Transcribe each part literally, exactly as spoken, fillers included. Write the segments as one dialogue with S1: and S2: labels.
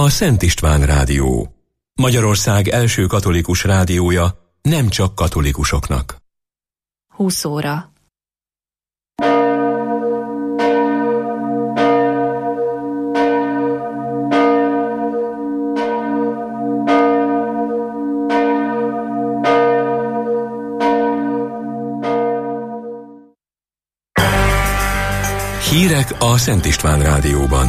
S1: a Szent István Rádió. Magyarország első katolikus rádiója, nem csak katolikusoknak.
S2: húsz óra.
S1: Hírek a Szent István Rádióban.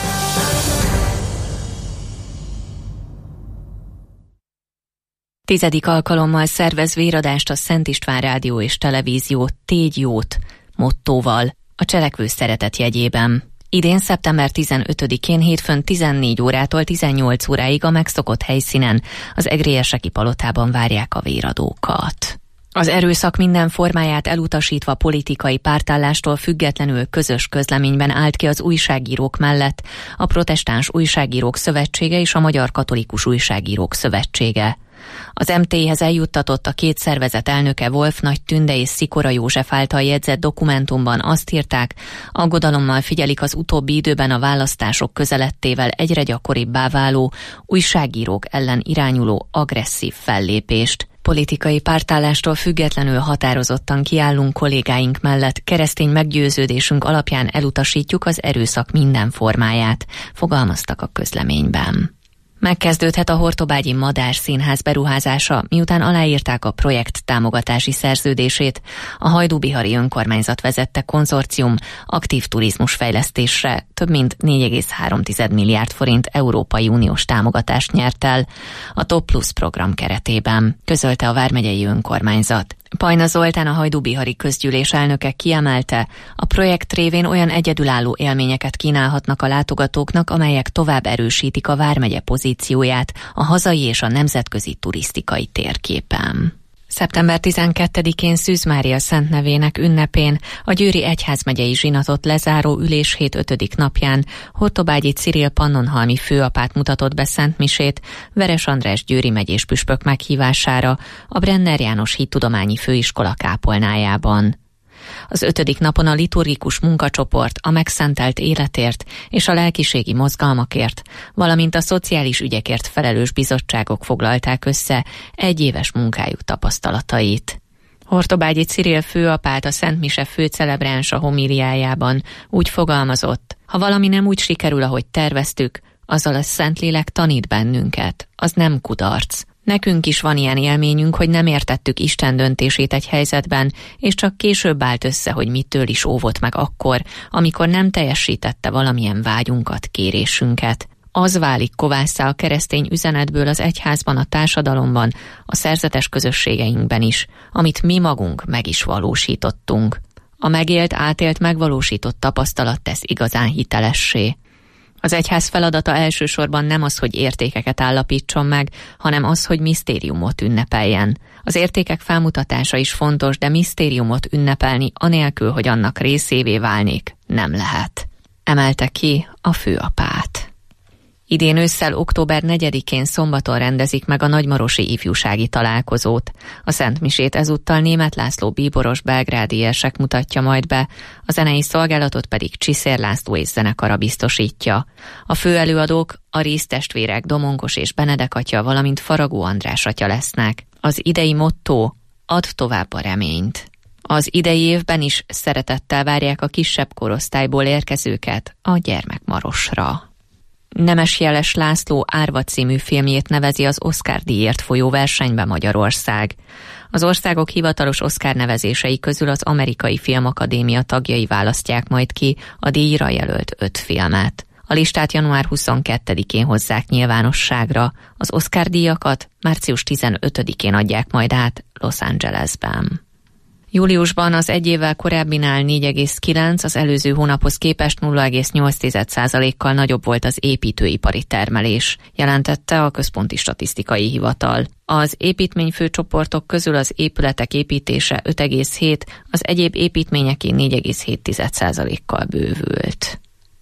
S2: Tizedik alkalommal szervez véradást a Szent István Rádió és Televízió Tégy jót mottóval a cselekvő szeretet jegyében. Idén szeptember tizenötödikén hétfőn tizennégy órától tizennyolc óráig a megszokott helyszínen, az Egrélyeseki palotában várják a véradókat. Az erőszak minden formáját elutasítva politikai pártállástól függetlenül közös közleményben állt ki az újságírók mellett a Protestáns Újságírók Szövetsége és a Magyar Katolikus Újságírók Szövetsége. Az em té i-hez eljuttatott a két szervezet elnöke Wolf Nagy Tünde és Szikora József által jegyzett dokumentumban azt írták, aggodalommal figyelik az utóbbi időben a választások közelettével egyre gyakoribbá váló újságírók ellen irányuló agresszív fellépést. Politikai pártállástól függetlenül határozottan kiállunk kollégáink mellett, keresztény meggyőződésünk alapján elutasítjuk az erőszak minden formáját, fogalmaztak a közleményben. Megkezdődhet a Hortobágyi Madár Színház beruházása, miután aláírták a projekt támogatási szerződését. A Hajdúbihari Önkormányzat vezette konzorcium aktív turizmus fejlesztésre több mint négy egész három milliárd forint Európai Uniós támogatást nyert el a Top Plus program keretében, közölte a vármegyei önkormányzat. Pajna Zoltán, a Hajdúbihari Közgyűlés elnöke kiemelte, a projekt révén olyan egyedülálló élményeket kínálhatnak a látogatóknak, amelyek tovább erősítik a vármegye pozícióját a hazai és a nemzetközi turisztikai térképen. szeptember tizenkettedikén Szűz Mária Szent Nevének ünnepén, a Győri Egyházmegyei zsinatot lezáró üléshét ötödik napján Hortobágyi Cyril pannonhalmi főapát mutatott be szentmisét Veres András győri megyés püspök meghívására a Brenner János Hittudományi Főiskola kápolnájában. Az ötödik napon a liturgikus munkacsoport a megszentelt életért és a lelkiségi mozgalmakért, valamint a szociális ügyekért felelős bizottságok foglalták össze egyéves munkájuk tapasztalatait. Hortobágyi Cyril főapát, a Szent Mise főcelebránsa homíliájában úgy fogalmazott: ha valami nem úgy sikerül, ahogy terveztük, azzal a Szentlélek tanít bennünket, az nem kudarc. Nekünk is van ilyen élményünk, hogy nem értettük Isten döntését egy helyzetben, és csak később állt össze, hogy mitől is óvott meg akkor, amikor nem teljesítette valamilyen vágyunkat, kérésünket. Az válik kovásszá a keresztény üzenetből az egyházban, a társadalomban, a szerzetes közösségeinkben is, amit mi magunk meg is valósítottunk. A megélt, átélt, megvalósított tapasztalat tesz igazán hitelessé. Az egyház feladata elsősorban nem az, hogy értékeket állapítson meg, hanem az, hogy misztériumot ünnepeljen. Az értékek felmutatása is fontos, de misztériumot ünnepelni anélkül, hogy annak részévé válnék, nem lehet. Emelte ki a főapát. Idén ősszel október negyedikén szombaton rendezik meg a nagymarosi ifjúsági találkozót. A szentmisét ezúttal Németh László bíboros belgrádi érsek mutatja majd be, a zenei szolgálatot pedig Csiszér László és zenekara biztosítja. A főelőadók a Rész testvérek, Domonkos és Benedek atya, valamint Faragó András atya lesznek. Az idei motto: add tovább a reményt. Az idei évben is szeretettel várják a kisebb korosztályból érkezőket a Gyermekmarosra. Nemes Jeles László Árva című filmjét nevezi az Oscar-díjért folyó versenybe Magyarország. Az országok hivatalos Oscar nevezései közül az Amerikai Filmakadémia tagjai választják majd ki a díjra jelölt öt filmet. A listát január huszonkettedikén hozzák nyilvánosságra, az Oscar-díjakat március tizenötödikén adják majd át Los Angelesben. Júliusban az egy évvel korábbinál négy egész kilenc, az előző hónaphoz képest nulla egész nyolc százalékkal nagyobb volt az építőipari termelés, jelentette a Központi Statisztikai Hivatal. Az építményfőcsoportok közül az épületek építése öt egész hét, az egyéb építményeké négy egész hét százalékkal bővült.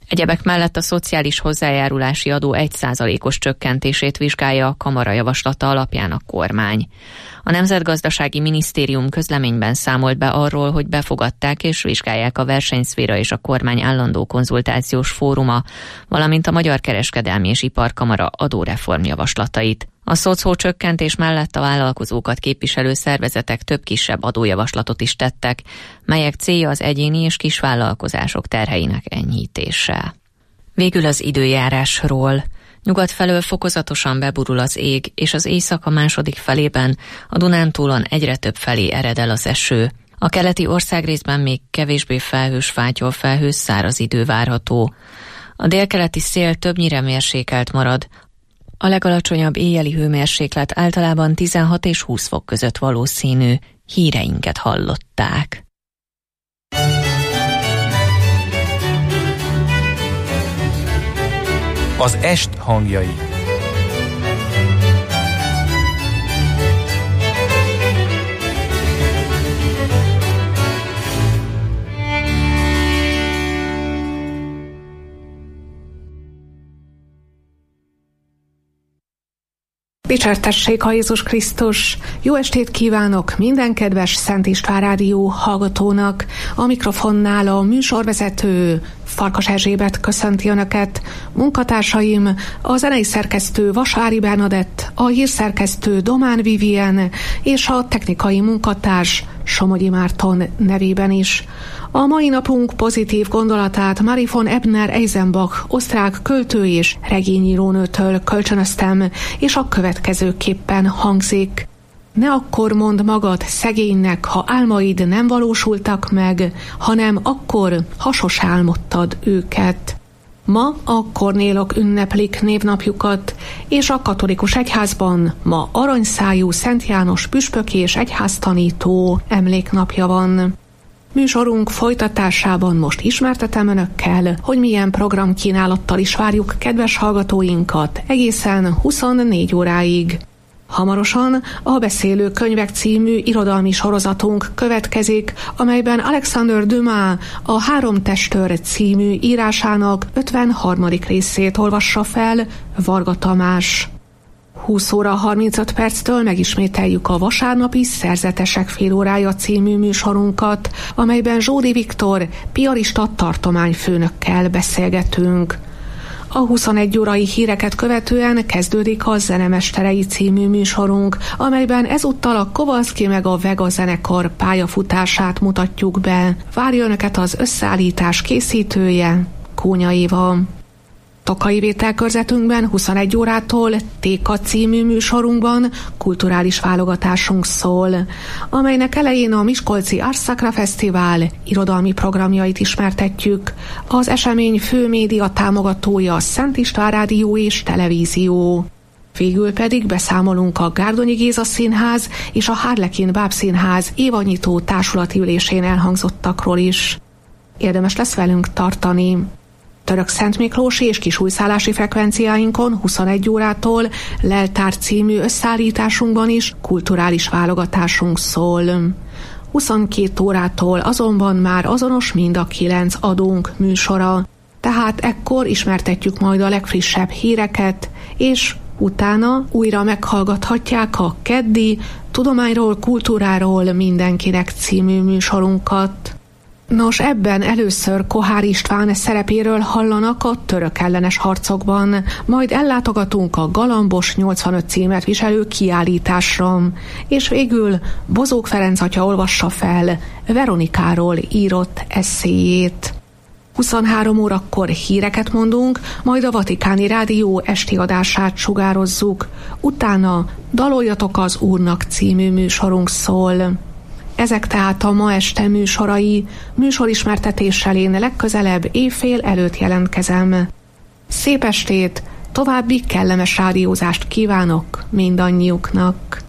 S2: Egyebek mellett a szociális hozzájárulási adó egy százalékos csökkentését vizsgálja a kamara javaslata alapján a kormány. A Nemzetgazdasági Minisztérium közleményben számolt be arról, hogy befogadták és vizsgálják a versenyszféra és a kormány állandó konzultációs fóruma, valamint a Magyar Kereskedelmi és Iparkamara adóreform javaslatait. A szocó csökkentés mellett a vállalkozókat képviselő szervezetek több kisebb adójavaslatot is tettek, melyek célja az egyéni és kisvállalkozások terheinek enyhítése. Végül az időjárásról. Nyugat felől fokozatosan beburul az ég, és az éjszaka második felében a Dunántúlon egyre több felé ered el az eső. A keleti országrészben még kevésbé felhős, fátyol felhős, száraz idő várható. A délkeleti szél többnyire mérsékelt marad. A legalacsonyabb éjjeli hőmérséklet általában tizenhat és húsz fok között valószínű. Híreinket hallották.
S3: Az est hangjai.
S4: Dicsértessék a Jézus Krisztus! Jó estét kívánok minden kedves Szent István Rádió hallgatónak! A mikrofonnál a műsorvezető Farkas Erzsébet köszönti Önöket, munkatársaim, a zenei szerkesztő Vasári Bernadett, a hírszerkesztő Domán Vivien és a technikai munkatárs Somogyi Márton nevében is. A mai napunk pozitív gondolatát Marie von Ebner-Eisenbach, osztrák költő és regényírónőtől kölcsönöztem, és a következőképpen hangzik. Ne akkor mondd magad szegénynek, ha álmaid nem valósultak meg, hanem akkor, ha sos álmodtad őket. Ma a kornélok ünneplik névnapjukat, és a katolikus egyházban ma aranyszájú Szent János püspök és egyháztanító emléknapja van. Műsorunk folytatásában most ismertetem Önökkel, hogy milyen programkínálattal is várjuk kedves hallgatóinkat egészen huszonnégy óráig. Hamarosan a Beszélő könyvek című irodalmi sorozatunk következik, amelyben Alexander Dumas a Három testőr című írásának ötvenharmadik részét olvassa fel Varga Tamás. húsz óra harmincöt perctől megismételjük a vasárnapi Szerzetesek félórája című műsorunkat, amelyben Zsódi Viktor piarista tartományfőnökkel beszélgetünk. A huszonegy órai híreket követően kezdődik a Zenemesterei című műsorunk, amelyben ezúttal a Kowalski meg a Vega zenekar pályafutását mutatjuk be. Várja Önöket az összeállítás készítője, Kónya Éva. Tokai vételkörzetünkben huszonegy órától Téka című műsorunkban kulturális válogatásunk szól, amelynek elején a Miskolci Ars Sacra Fesztivál irodalmi programjait ismertetjük. Az esemény fő média támogatója a Szent István Rádió és Televízió. Végül pedig beszámolunk a Gárdonyi Géza Színház és a Harlekin Bábszínház évanyitó társulati ülésén elhangzottakról is. Érdemes lesz velünk tartani. Török Szent Miklósi és kisújszállási frekvenciáinkon huszonegy órától Leltár című összeállításunkban is kulturális válogatásunk szól. huszonkét órától azonban már azonos mind a kilenc adónk műsora, tehát ekkor ismertetjük majd a legfrissebb híreket, és utána újra meghallgathatják a keddi Tudományról, kultúráról mindenkinek című műsorunkat. Nos, ebben először Kohár István szerepéről hallanak a török ellenes harcokban, majd ellátogatunk a Galambos nyolcvanöt címet viselő kiállításra, és végül Bozók Ferenc atya olvassa fel Veronikáról írott esszéjét. huszonhárom órakor híreket mondunk, majd a Vatikáni Rádió esti adását sugározzuk, utána Daloljatok az Úrnak című műsorunk szól. Ezek tehát a ma este műsorai, műsorismertetéssel én legközelebb éjfél előtt jelentkezem. Szép estét, további kellemes rádiózást kívánok mindannyiuknak!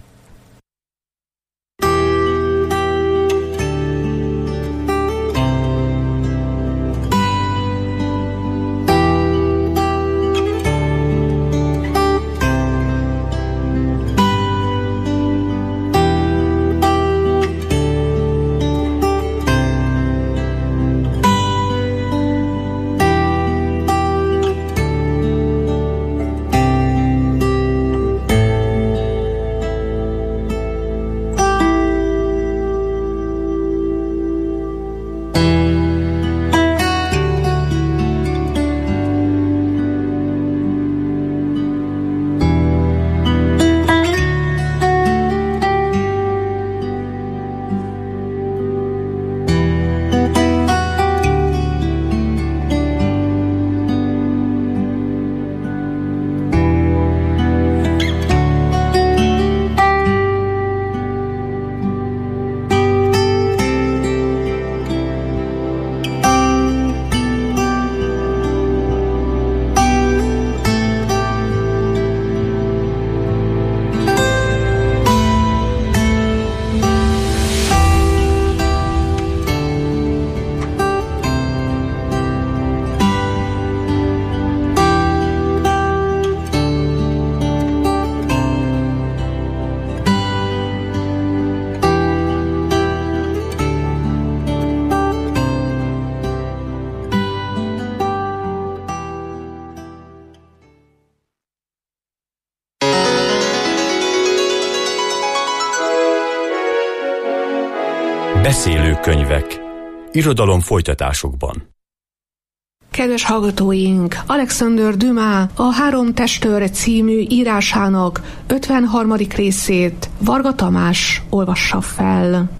S3: Beszélőkönyvek. Irodalom folytatásokban.
S4: Kedves hallgatóink, Alexander Dumas a Három testőr című írásának ötvenharmadik részét Varga Tamás olvassa fel.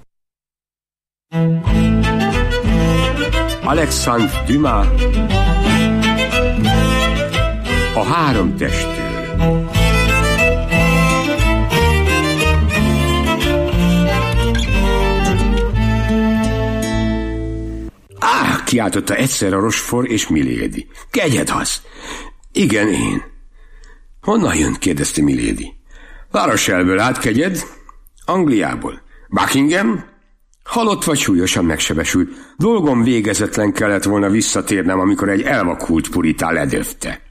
S5: Alexandre Dumas a Három testőr. Áh, kiáltotta egyszerre Rochefort és Milady. Kegyed az! Igen, én. Honnan jön? kérdezte Milady. La Rochelle-ből állt kegyed? Angliából. Buckingham? Halott vagy súlyosan megsebesült. Dolgom végezetlen kellett volna visszatérnem, amikor egy elvakult puritán ledöfte.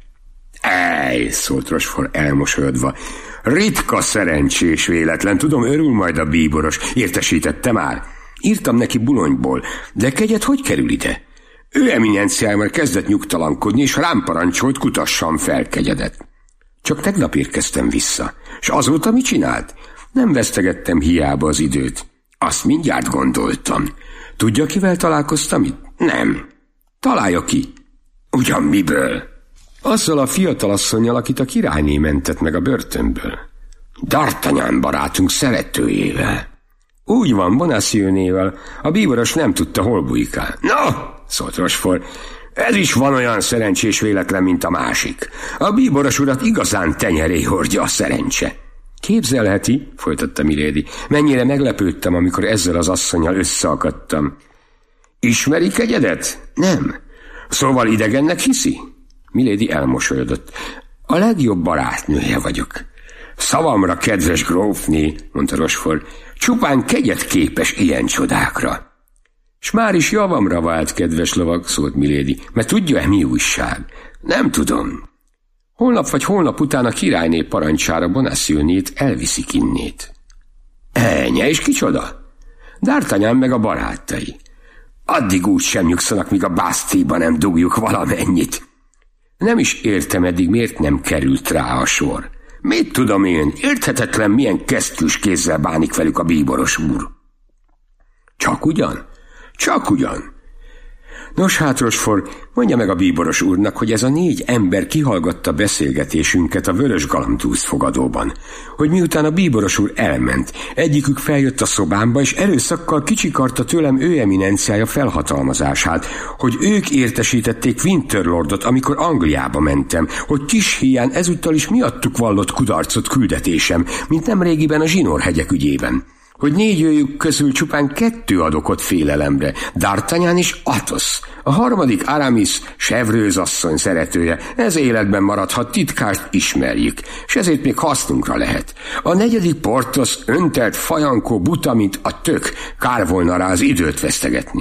S5: Ej, szólt Rochefort elmosolyodva. Ritka szerencsés véletlen, tudom, örül majd a bíboros. Értesítette már? Írtam neki Boulogne-ból, de kegyed hogy kerül ide? Ő eminenciája kezdett nyugtalankodni, és rám parancsolt, kutassam fel kegyedet. Csak tegnap érkeztem vissza, és azóta mit csinált? Nem vesztegettem hiába az időt. Azt mindjárt gondoltam. Tudja, kivel találkoztam itt? Nem. Találja ki. Ugyan miből? Azzal a fiatalasszonnyal, akit a királyné mentett meg a börtönből. D'Artagnan barátunk szeretőjével. Úgy van, Bonacieux-nével. A bíboros nem tudta, hol bujkál. No, szólt Rochefort, ez is van olyan szerencsés véletlen, mint a másik. A bíboros urat igazán tenyeré hordja a szerencse. Képzelheti, folytatta Milady, mennyire meglepődtem, amikor ezzel az asszonnyal összeakadtam. Ismeri kegyedet? Nem. Szóval idegennek hiszi? Milady elmosolyodott. A legjobb barátnője vagyok. Szavamra, kedves grófné, mondta Rochefort, csupán kegyed képes ilyen csodákra. S már is javamra vált, kedves lovag, szólt Milady, mert tudja-e, mi újság? Nem tudom. Holnap vagy holnap után a királyné parancsára Bonacieux-nét elviszik innét. Ennyi, és kicsoda? D'Artagnan meg a barátai. Addig úgy sem nyugszanak, míg a Bastille-ba nem dugjuk valamennyit. Nem is értem eddig, miért nem került rá a sor. Mit tudom én, érthetetlen, milyen kesztyűs kézzel bánik velük a bíboros úr. Csak ugyan? Csak ugyan. Nos hát, Rochefort, mondja meg a bíboros úrnak, hogy ez a négy ember kihallgatta beszélgetésünket a Vörös Galambtúz fogadóban, hogy miután a bíboros úr elment, egyikük feljött a szobámba, és erőszakkal kicsikarta tőlem ő eminenciája felhatalmazását, hogy ők értesítették Winter Lordot, amikor Angliába mentem, hogy kis híján ezúttal is miattuk vallott kudarcot küldetésem, mint nemrégiben a Zsinórhegyek ügyében. Hogy négyőjük közül csupán kettő adokott félelemre, D'Artagnan és Athos. A harmadik Aramis, Chevreuse asszony szeretője, ez életben maradhat, titkást ismerjük, és ezért még hasznunkra lehet. A negyedik Porthos öntelt fajankó buta, mint a tök, kár volna rá az időt vesztegetni.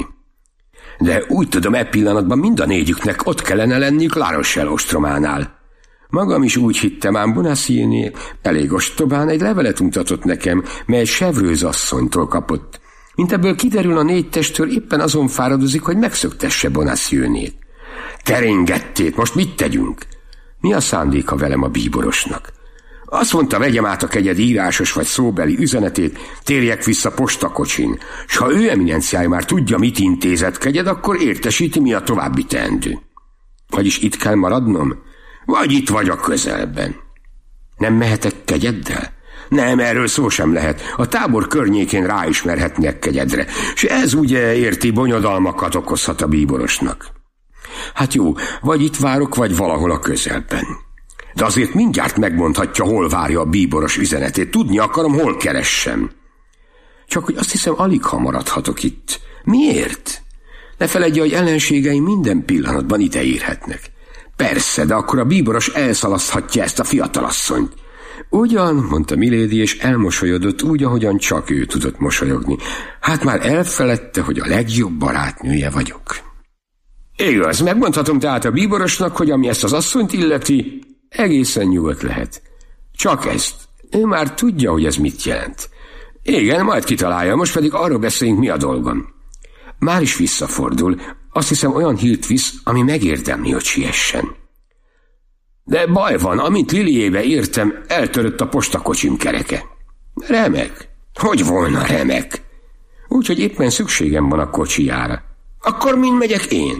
S5: De úgy tudom, e pillanatban mind a négyüknek ott kellene lenniük La Rochelle ostrománál. Magam is úgy hittem, ám Bonacieux-nél elég ostobán egy levelet mutatott nekem, mely Chevreuse asszonytól kapott. Mint ebből kiderül, a négy testőr éppen azon fáradozik, hogy megszöktesse Bonacieux-nét. Teréngettét, most mit tegyünk? Mi a szándéka velem a bíborosnak? Azt mondta, vegyem át a kegyed írásos vagy szóbeli üzenetét, térjek vissza postakocsin, s ha ő eminenciája már tudja, mit intézett kegyed, akkor értesíti, mi a további teendő. Vagyis itt kell maradnom? Vagy itt vagy a közelben. Nem mehetek kegyeddel? Nem, erről szó sem lehet. A tábor környékén ráismerhetnek kegyedre, és ez ugye érti bonyodalmakat okozhat a bíborosnak. Hát jó, vagy itt várok, vagy valahol a közelben. De azért mindjárt megmondhatja, hol várja a bíboros üzenetét. Tudni akarom, hol keressem. Csak hogy azt hiszem, alig ha maradhatok itt. Miért? Ne feledje, hogy ellenségeim minden pillanatban ide érhetnek. Persze, de akkor a bíboros elszalaszthatja ezt a fiatalasszonyt. Ugyan, mondta Milady, és elmosolyodott úgy, ahogyan csak ő tudott mosolyogni. Hát már elfeledte, hogy a legjobb barátnője vagyok. Igaz, megmondhatom tehát a bíborosnak, hogy ami ezt az asszonyt illeti, egészen nyugodt lehet. Csak ezt. Ő már tudja, hogy ez mit jelent. Igen, majd kitalálja, most pedig arról beszéljünk, mi a dolgom. Már is visszafordul. Azt hiszem, olyan hírt visz, ami megérdemli, hogy siessen. De baj van, amint Liliébe értem, eltörött a postakocsim kereke. Remek. Hogy volna remek? úgyhogy éppen szükségem van a kocsijára. Akkor mind megyek én?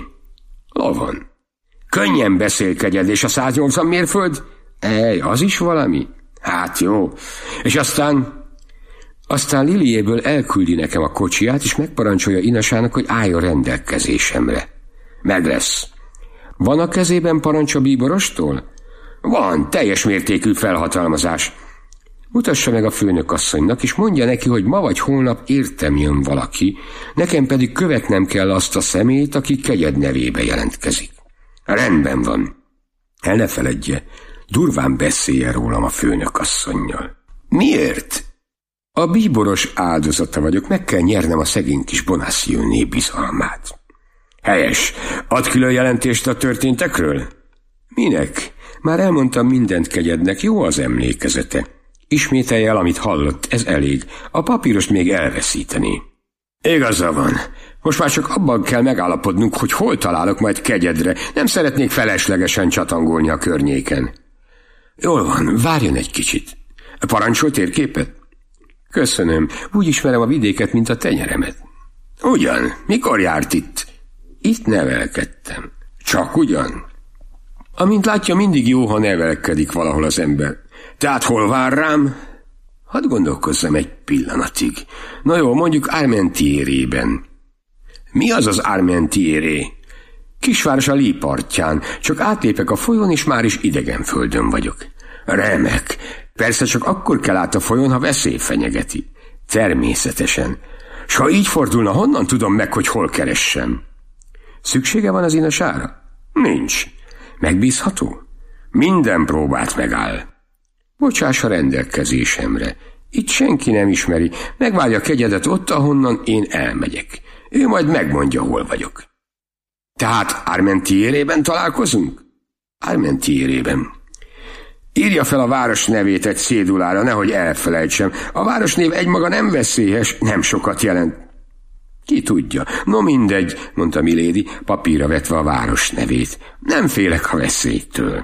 S5: Lovon. Könnyen beszél, kegyed, és a száznyolcvan mérföld? Ej, az is valami? Hát jó. És aztán... Aztán Liliéből elküldi nekem a kocsiját, és megparancsolja Inasának, hogy álljon rendelkezésemre. Meg lesz. Van a kezében parancs a bíborostól? Van, teljes mértékű felhatalmazás. Mutassa meg a főnökasszonynak, és mondja neki, hogy ma vagy holnap értem jön valaki, nekem pedig követnem kell azt a szemét, aki kegyed nevébe jelentkezik. Rendben van. El ne feledje, durván beszélje rólam a főnökasszonnyal. Miért? A bíboros áldozata vagyok, meg kell nyernem a szegény kis Bonacieux-né bizalmát. Helyes. Ad külön jelentést a történtekről? Minek? Már elmondtam mindent kegyednek, jó az emlékezete. Ismételje el, amit hallott, ez elég. A papírost még elveszíteni. Igaza van. Most már csak abban kell megállapodnunk, hogy hol találok majd kegyedre. Nem szeretnék feleslegesen csatangolni a környéken. Jól van, várjon egy kicsit. Parancsol térképet? Köszönöm, úgy ismerem a vidéket, mint a tenyeremet. Ugyan, mikor járt itt? Itt nevelkedtem. Csak ugyan? Amint látja, mindig jó, ha nevelkedik valahol az ember. Tehát hol vár rám? Hadd gondolkozzam egy pillanatig. Na jó, mondjuk Armentierében. Mi az az Armentieré? Kisváros a Lee partján, csak átlépek a folyón, és már is idegen földön vagyok. Remek. Persze csak akkor kell át a folyón, ha veszély fenyegeti. Természetesen. S ha így fordulna, honnan tudom meg, hogy hol keressem? Szüksége van az Inasára? Nincs. Megbízható? Minden próbát megáll. Bocsáss a rendelkezésemre. Itt senki nem ismeri. Megvárja kegyedet ott, ahonnan én elmegyek. Ő majd megmondja, hol vagyok. Tehát Armentierében találkozunk? Armentierében. Írja fel a város nevét egy cédulára, nehogy elfelejtsem. A városnév egymaga nem veszélyes, nem sokat jelent. Ki tudja? No mindegy, mondta Milady, papírra vetve a város nevét. Nem félek a veszélytől.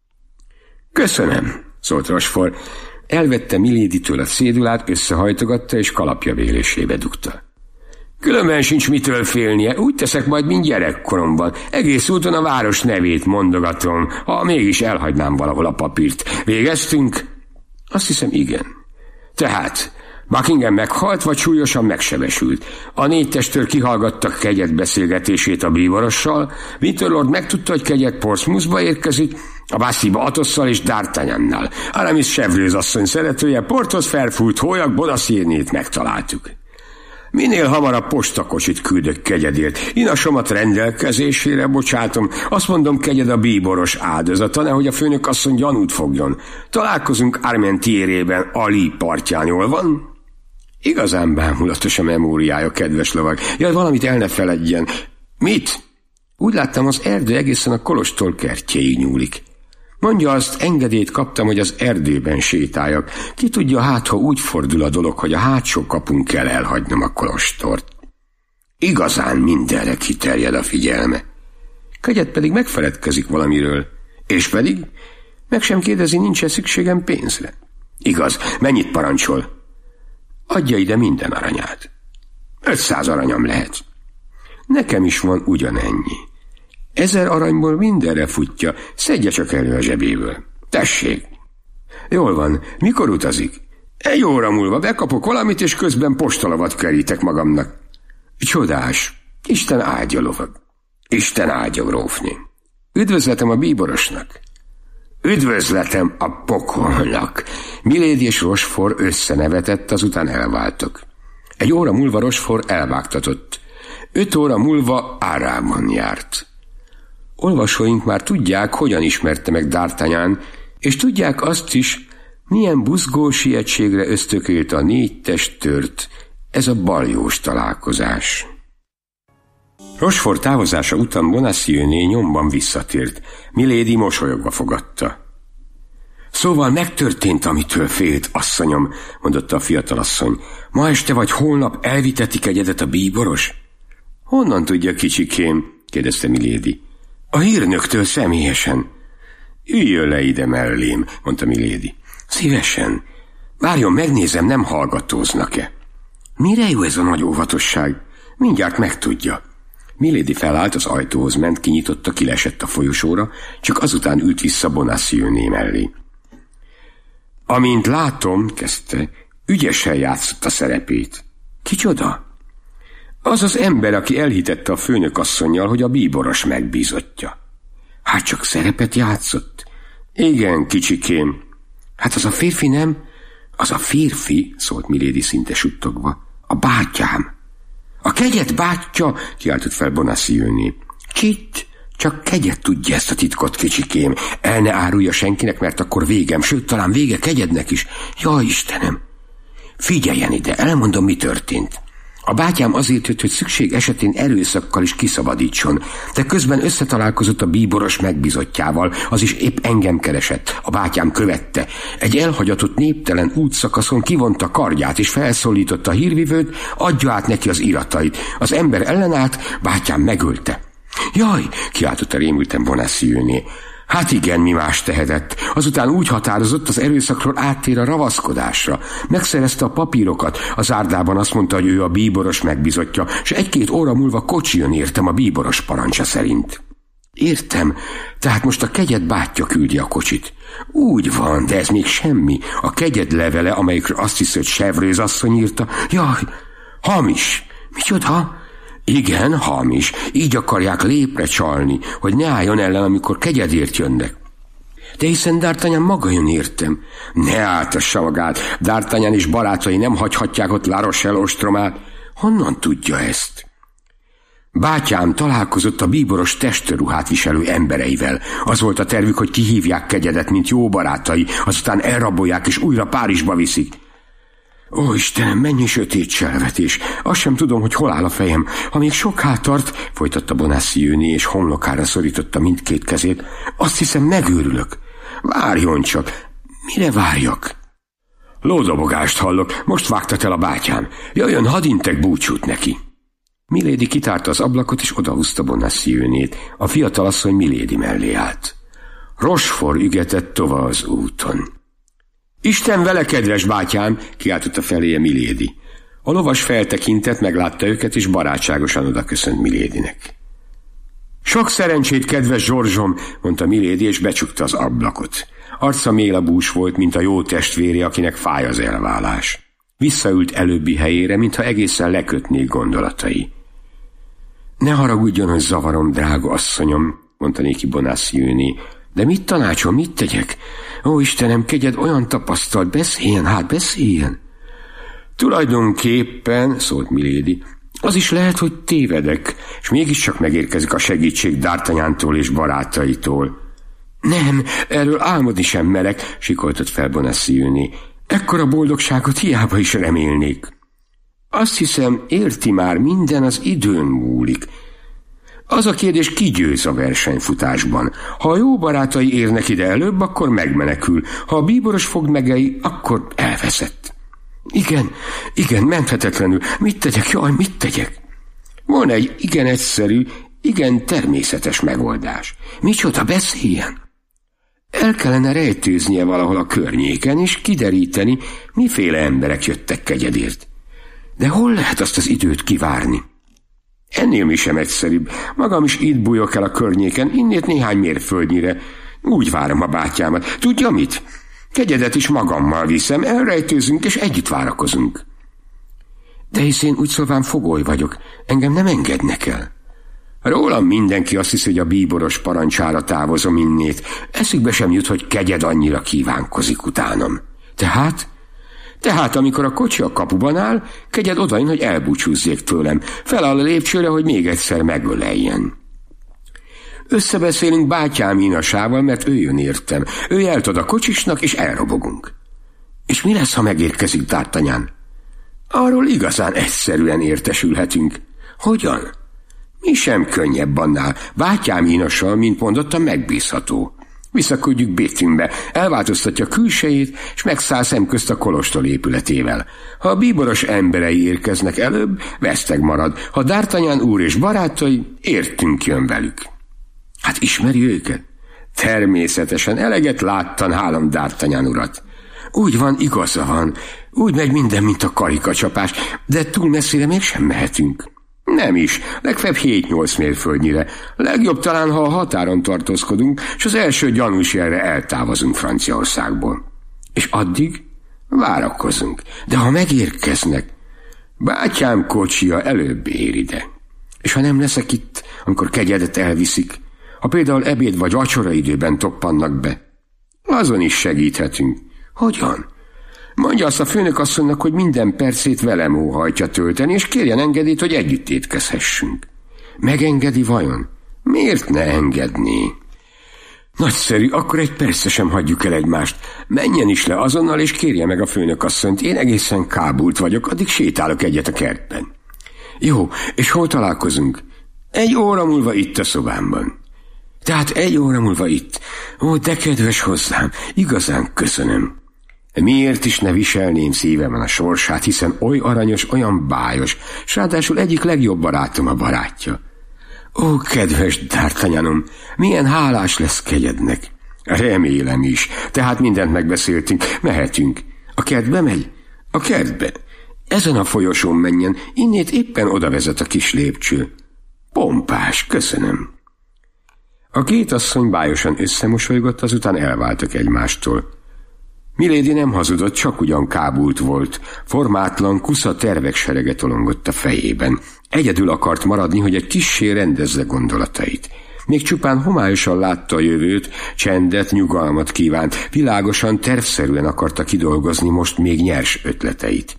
S5: Köszönöm, szólt Rochefort. Elvette Miladytől a cédulát, összehajtogatta és kalapja vélésébe dugta. Különben sincs mitől félnie, úgy teszek majd, mint gyerekkoromban. Egész úton a város nevét mondogatom, ha mégis elhagynám valahol a papírt. Végeztünk? Azt hiszem, igen. Tehát Buckingham meghalt, vagy súlyosan megsebesült. A négy testőr kihallgattak kegyed beszélgetését a bíborossal, Winterlord megtudta, hogy kegyed Portsmouthba érkezik, a Bassi-ba Athosszal és D'Artagnannal. Aramis Chevreuse asszony szeretője, Porthos felfújt hólyak, Bonacieux-nét megtaláltuk. Minél hamarabb postakocsit küldök kegyedért. Inasomat rendelkezésére bocsátom, azt mondom, kegyed a bíboros áldozata, nehogy a főnök asszony gyanút fogjon. Találkozunk Armentierében, a Lee partján, jól van? Igazán bámulatos a memóriája, kedves lovag. Jaj, valamit el ne feledjen. Mit? Úgy láttam, az erdő egészen a kolostor kertjéig nyúlik. Mondja, azt engedélyt kaptam, hogy az erdőben sétáljak. Ki tudja, hát, ha úgy fordul a dolog, hogy a hátsó kapun kell elhagynom a kolostort. Igazán mindenre kiterjed a figyelme. Kegyed pedig megfeledkezik valamiről. És pedig meg sem kérdezi, nincs-e szükségem pénzre. Igaz, mennyit parancsol? Adja ide minden aranyát. Ötszáz aranyam lehet. Nekem is van ugyanennyi. Ezer aranyból mindenre futja, szedje csak elő a zsebéből. Tessék! Jól van, mikor utazik? Egy óra múlva bekapok valamit, és közben postalavat kerítek magamnak. Csodás! Isten áldja, lovag! Isten áldja, grófné! Üdvözletem a bíborosnak! Üdvözletem a pokolnak! Milady és Rochefort összenevetett, azután elváltak. Egy óra múlva Rochefort elvágtatott. Öt óra múlva Árában járt. Olvasóink már tudják, hogyan ismerte meg D'Artagnan, és tudják azt is, milyen buzgó sietségre ösztökélt a négy testőrt ez a baljós találkozás. Rochefort távozása után Bonacieux-né nyomban visszatért. Milady mosolyogva fogadta. Szóval megtörtént, amitől félt, asszonyom, mondotta a fiatalasszony. Ma este vagy holnap elviteti kegyedet a bíboros? Honnan tudja, kicsikém? kérdezte Milady. A hírnöktől személyesen. Üljön le ide mellém, mondta Milady. Szívesen. Várjon, megnézem, nem hallgatóznak-e. Mire jó ez a nagy óvatosság? Mindjárt megtudja. Milady felállt, az ajtóhoz ment, kinyitotta, kilesett a folyosóra, csak azután ült vissza Bonacieux mellé. Amint látom, kezdte, ügyesen játszott a szerepét. Kicsoda? Az az ember, aki elhitette a főnökasszonnyal, hogy a bíboros megbízottja. Hát csak szerepet játszott? Igen, kicsikém. Hát az a férfi nem? Az a férfi, szólt Milady szinte suttogva. A bátyám. A kegyed bátyja, kiáltott fel Bonacieux-né. Csitt, csak kegyed tudja ezt a titkot, kicsikém. El ne árulja senkinek, mert akkor végem, sőt, talán vége kegyednek is. Jaj, Istenem! Figyeljen ide, elmondom, mi történt. A bátyám azért jött, hogy szükség esetén erőszakkal is kiszabadítson, de közben összetalálkozott a bíboros megbízottjával, az is épp engem keresett. A bátyám követte. Egy elhagyatott néptelen útszakaszon kivonta kardját, és felszólította a hírvivőt, adja át neki az iratait. Az ember ellenállt, bátyám megölte. Jaj, kiáltotta rémülten Bonacieux-né. Hát igen, mi más tehetett. Azután úgy határozott, az erőszakról áttér a ravaszkodásra. Megszerezte a papírokat, az árdában azt mondta, hogy ő a bíboros megbízottja, és egy-két óra múlva kocsi jön értem a bíboros parancsa szerint. Értem, tehát most a kegyed bátyja küldi a kocsit. Úgy van, de ez még semmi. A kegyed levele, amelyikről azt hisz, hogy Chevreuse asszony írta. Jaj, hamis. Micsoda? Igen, hamis. Így akarják lépre csalni, hogy ne álljon ellen, amikor kegyedért jönnek. De hiszen D'Artagnan maga jön értem. Ne áltassa magát, D'Artagnan és barátai nem hagyhatják ott La Rochelle ostromát. Honnan tudja ezt? Bátyám találkozott a bíboros testőruhát viselő embereivel. Az volt a tervük, hogy kihívják kegyedet, mint jó barátai, azután elrabolják és újra Párizsba viszik. Ó, Istenem, mennyi sötét cselvetés! Azt sem tudom, hogy hol áll a fejem. Ha még soká tart, folytatta Bonacieux-né, és homlokára szorította mindkét kezét, azt hiszem, megőrülök. Várjon csak! Mire várjak? Lódobogást hallok, most vágtat el a bátyám. Jöjjön, hadd intek búcsút neki. Milady kitárta az ablakot, és odahúzta Bonacieux-nét. A fiatalasszony Milady mellé állt. Rochefort ügetett tovább az úton. Isten vele, kedves bátyám, kiáltotta feléje Milady. A lovas feltekintett, meglátta őket, és barátságosan odaköszönt Miladynek. Sok szerencsét, kedves Zsorzsom, mondta Milady, és becsukta az ablakot. Arca mélabús volt, mint a jó testvére, akinek fáj az elválás. Visszaült előbbi helyére, mintha egészen lekötnék gondolatai. Ne haragudjon, hogy zavarom, drága asszonyom, mondta néki Bonacieux-né. De mit tanácsol, mit tegyek? Ó, Istenem, kegyed olyan tapasztalt, beszéljen, hát beszéljen. Tulajdonképpen, szólt Milady, az is lehet, hogy tévedek, és mégiscsak megérkezik a segítség D'Artagnantól és barátaitól. Nem, erről álmodni sem merek, sikoltott fel Bonacieux-né. Ekkora boldogságot hiába is remélnék. Azt hiszem, érti már, minden az időn múlik. Az a kérdés, ki győz a versenyfutásban. Ha a jó barátai érnek ide előbb, akkor megmenekül. Ha a bíboros fog megei, akkor elveszett. Igen, igen, menthetetlenül. Mit tegyek, jaj, mit tegyek? Van egy igen egyszerű, igen természetes megoldás. Micsoda, beszéljen? El kellene rejtőznie valahol a környéken, és kideríteni, miféle emberek jöttek kegyedért. De hol lehet azt az időt kivárni? Ennél mi sem egyszerűbb. Magam is itt bújok el a környéken, innét néhány mérföldnyire. Úgy várom a bátyámat. Tudja mit? Kegyedet is magammal viszem, elrejtőzünk, és együtt várakozunk. De hisz én úgy szólván fogoly vagyok, engem nem engednek el. Rólam mindenki azt hiszi, hogy a bíboros parancsára távozom innét. Eszükbe sem jut, hogy kegyed annyira kívánkozik utánam. Tehát... Tehát, amikor a kocsi a kapuban áll, kegyed odajön, hogy elbúcsúzzék tőlem. Feláll a lépcsőre, hogy még egyszer megöleljen. Összebeszélünk bátyám inasával, mert ő jön értem. Ő jelt ad a kocsisnak, és elrobogunk. És mi lesz, ha megérkezik D'Artagnan? Arról igazán egyszerűen értesülhetünk. Hogyan? Mi sem könnyebb annál. Bátyám inasa, mint mondottam, megbízható. Visszaküldjük Béthune-be, elváltoztatja külsejét, és megszáll szemközt a kolostor épületével. Ha a bíboros emberei érkeznek előbb, veszteg marad. Ha D'Artagnan úr és barátai, értünk jön velük. Hát ismeri őket? Természetesen, eleget láttan, hálam D'Artagnan urat. Úgy van, igaza van. Úgy megy minden, mint a karikacsapás, de túl messzire mégsem mehetünk. Nem is, legfeljebb hét-nyolc mérföldnyire. Legjobb talán, ha a határon tartózkodunk, és az első gyanús jelre eltávozunk Franciaországból. És addig várakozunk. De ha megérkeznek, bátyám kocsia előbb ér ide. És ha nem leszek itt, amikor kegyedet elviszik, ha például ebéd vagy vacsora időben toppannak be, azon is segíthetünk. Hogyan? Mondja azt a főnökasszonynak, hogy minden percét velem óhajtja tölteni, és kérjen engedélyt, hogy együtt étkezhessünk. Megengedi vajon? Miért ne engedné? Nagyszerű, akkor egy percre sem hagyjuk el egymást. Menjen is le azonnal, és kérje meg a főnökasszonyt. Én egészen kábult vagyok, addig sétálok egyet a kertben. Jó, és hol találkozunk? Egy óra múlva itt a szobámban. Tehát egy óra múlva itt. Ó, de kedves hozzám, igazán köszönöm. Miért is ne viselném szívemen a sorsát, hiszen oly aranyos, olyan bájos, s ráadásul egyik legjobb barátom a barátja. Ó, kedves D'Artagnanom, milyen hálás lesz kegyednek. Remélem is, tehát mindent megbeszéltünk, mehetünk. A kertbe megy? A kertbe. Ezen a folyosón menjen, innét éppen oda vezet a kis lépcső. Pompás, köszönöm. A két asszony bájosan összemosolygott, azután elváltak egymástól. Milady nem hazudott, csak ugyan kábult volt. Formátlan, kusza tervek serege tolongott a fejében. Egyedül akart maradni, hogy egy kissé rendezze gondolatait. Még csupán homályosan látta a jövőt, csendet, nyugalmat kívánt, világosan, tervszerűen akarta kidolgozni most még nyers ötleteit.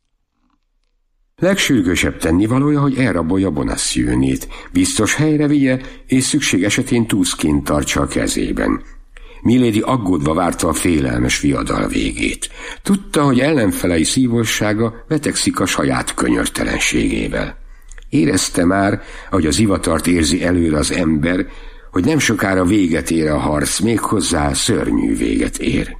S5: Legsürgősebb tennivalója, hogy elrabolja Bonacieux-nét, biztos helyre vigye, és szükség esetén túszként tartsa a kezében. Milady aggódva várta a félelmes viadal végét. Tudta, hogy ellenfelei szívossága vetekszik a saját könyörtelenségével. Érezte már, ahogy az ivatart érzi előre az ember, hogy nem sokára véget ér a harc, méghozzá szörnyű véget ér.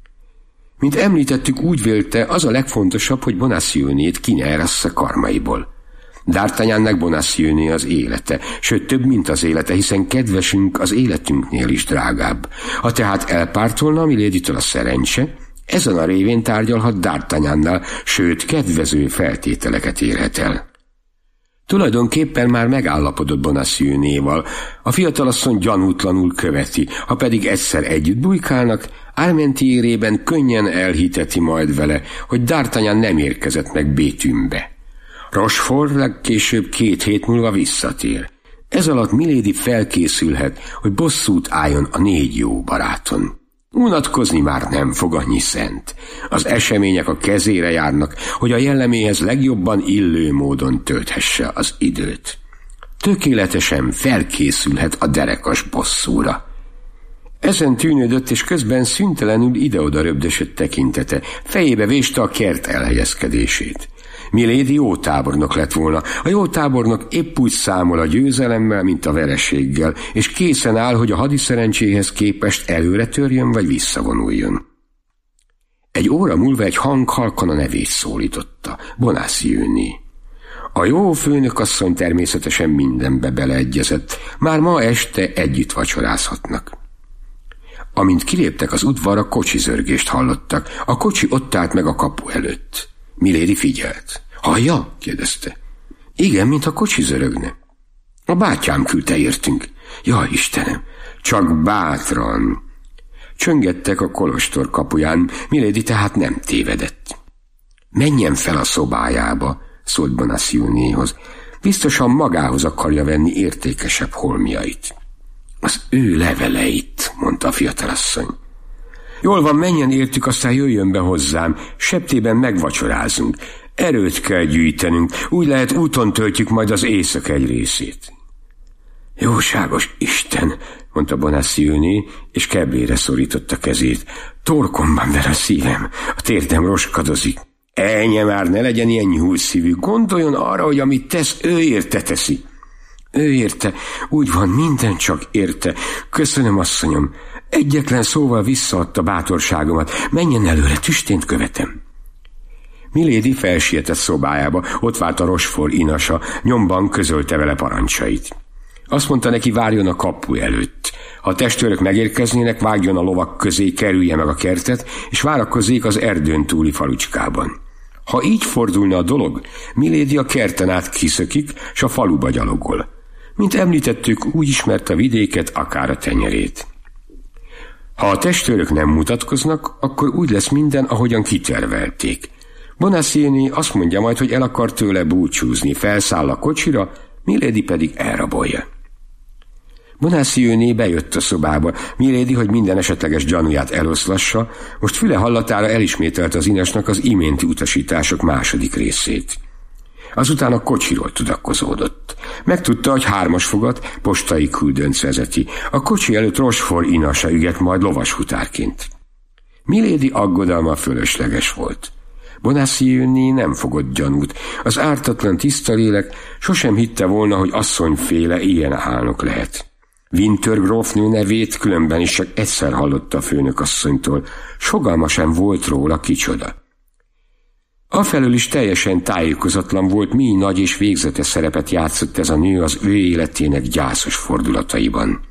S5: Mint említettük, úgy vélte, az a legfontosabb, hogy Bonacieux-nét ki ne erassza karmaiból. D'Artagnannak Bonacieux-né az élete, sőt több, mint az élete, hiszen kedvesünk az életünknél is drágább. Ha tehát elpártolna Miladytől a szerencse, ezen a révén tárgyalhat D'Artagnannal, sőt kedvező feltételeket érhet el. Tulajdonképpen már megállapodott Bonacieux-néval, a fiatalasszony gyanútlanul követi, ha pedig egyszer együtt bujkálnak, Armentiérében könnyen elhiteti majd vele, hogy D'Artagnan nem érkezett meg Béthune-be. Rochefort legkésőbb két hét múlva visszatér. Ez alatt Milady felkészülhet, hogy bosszút álljon a négy jó baráton. Unatkozni már nem fog, annyi szent. Az események a kezére járnak, hogy a jelleméhez legjobban illő módon tölthesse az időt. Tökéletesen felkészülhet a derekas bosszúra. Ezen tűnődött, és közben szüntelenül ide-oda röbdösött tekintete, fejébe véste a kert elhelyezkedését. Milady jó tábornok lett volna. A jó tábornok épp úgy számol a győzelemmel, mint a vereséggel, és készen áll, hogy a hadiszerencséhez képest előre törjön, vagy visszavonuljon. Egy óra múlva egy hang halkan a nevét szólította, Bonacieux-né. A jó főnökasszony természetesen mindenbe beleegyezett, már ma este együtt vacsorázhatnak. Amint kiléptek az udvarra, kocsizörgést hallottak. A kocsi ott állt meg a kapu előtt. Milady figyelt. Hallja? kérdezte. Igen, mintha kocsi zörögne. A bátyám küldte értünk. Jaj, Istenem, csak bátran. Csöngettek a kolostor kapuján, Milady tehát nem tévedett. Menjen fel a szobájába, szólt Bonacieux-néhoz. Biztosan magához akarja venni értékesebb holmiait. Az ő leveleit, mondta a fiatalasszony. Jól van, menjen értük, aztán jöjjön be hozzám, septében megvacsorázunk. Erőt kell gyűjtenünk, úgy lehet úton töltjük majd az éjszaka egy részét. Jóságos Isten, mondta Bonacieux-né, és keblére szorította kezét. Torkomban ver a szívem, a térdem roskadozik. Ennyi már, ne legyen ilyen nyúlszívű, gondoljon arra, hogy amit tesz, ő érte teszi. Ő érte, úgy van, minden csak érte. Köszönöm, asszonyom. Egyetlen szóval visszaadta bátorságomat. Menjen előre, tüstént követem. Milady felsietett szobájába, ott várt a Rochefort inasa, nyomban közölte vele parancsait. Azt mondta neki, várjon a kapu előtt. Ha a testőrök megérkeznének, vágjon a lovak közé, kerülje meg a kertet, és várakozzék az erdőn túli falucskában. Ha így fordulna a dolog, Milady a kerten át kiszökik, s a faluba gyalogol. Mint említettük, úgy ismerte a vidéket, akár a tenyerét. Ha a testőrök nem mutatkoznak, akkor úgy lesz minden, ahogyan kitervelték. Bonacieux azt mondja majd, hogy el akar tőle búcsúzni, felszáll a kocsira, Milady pedig elrabolja. Bonacieux bejött a szobába, Milady, hogy minden esetleges gyanúját eloszlassa, most füle hallatára elismételte az inasnak az iménti utasítások második részét. Azután a kocsiról tudakozódott. Megtudta, hogy hármas fogat postai küldönc vezeti. A kocsi előtt Rochefort inasa üget majd lovasfutárként. Milady aggodalma fölösleges volt. Bonacieux nem fogott gyanút. Az ártatlan tiszta lélek sosem hitte volna, hogy asszonyféle ilyen álnok lehet. Winter grófnő nevét különben is csak egyszer hallotta a főnökasszonytól, s fogalma sem volt róla kicsoda. Afelől is teljesen tájékozatlan volt, mi nagy és végzetes szerepet játszott ez a nő az ő életének gyászos fordulataiban.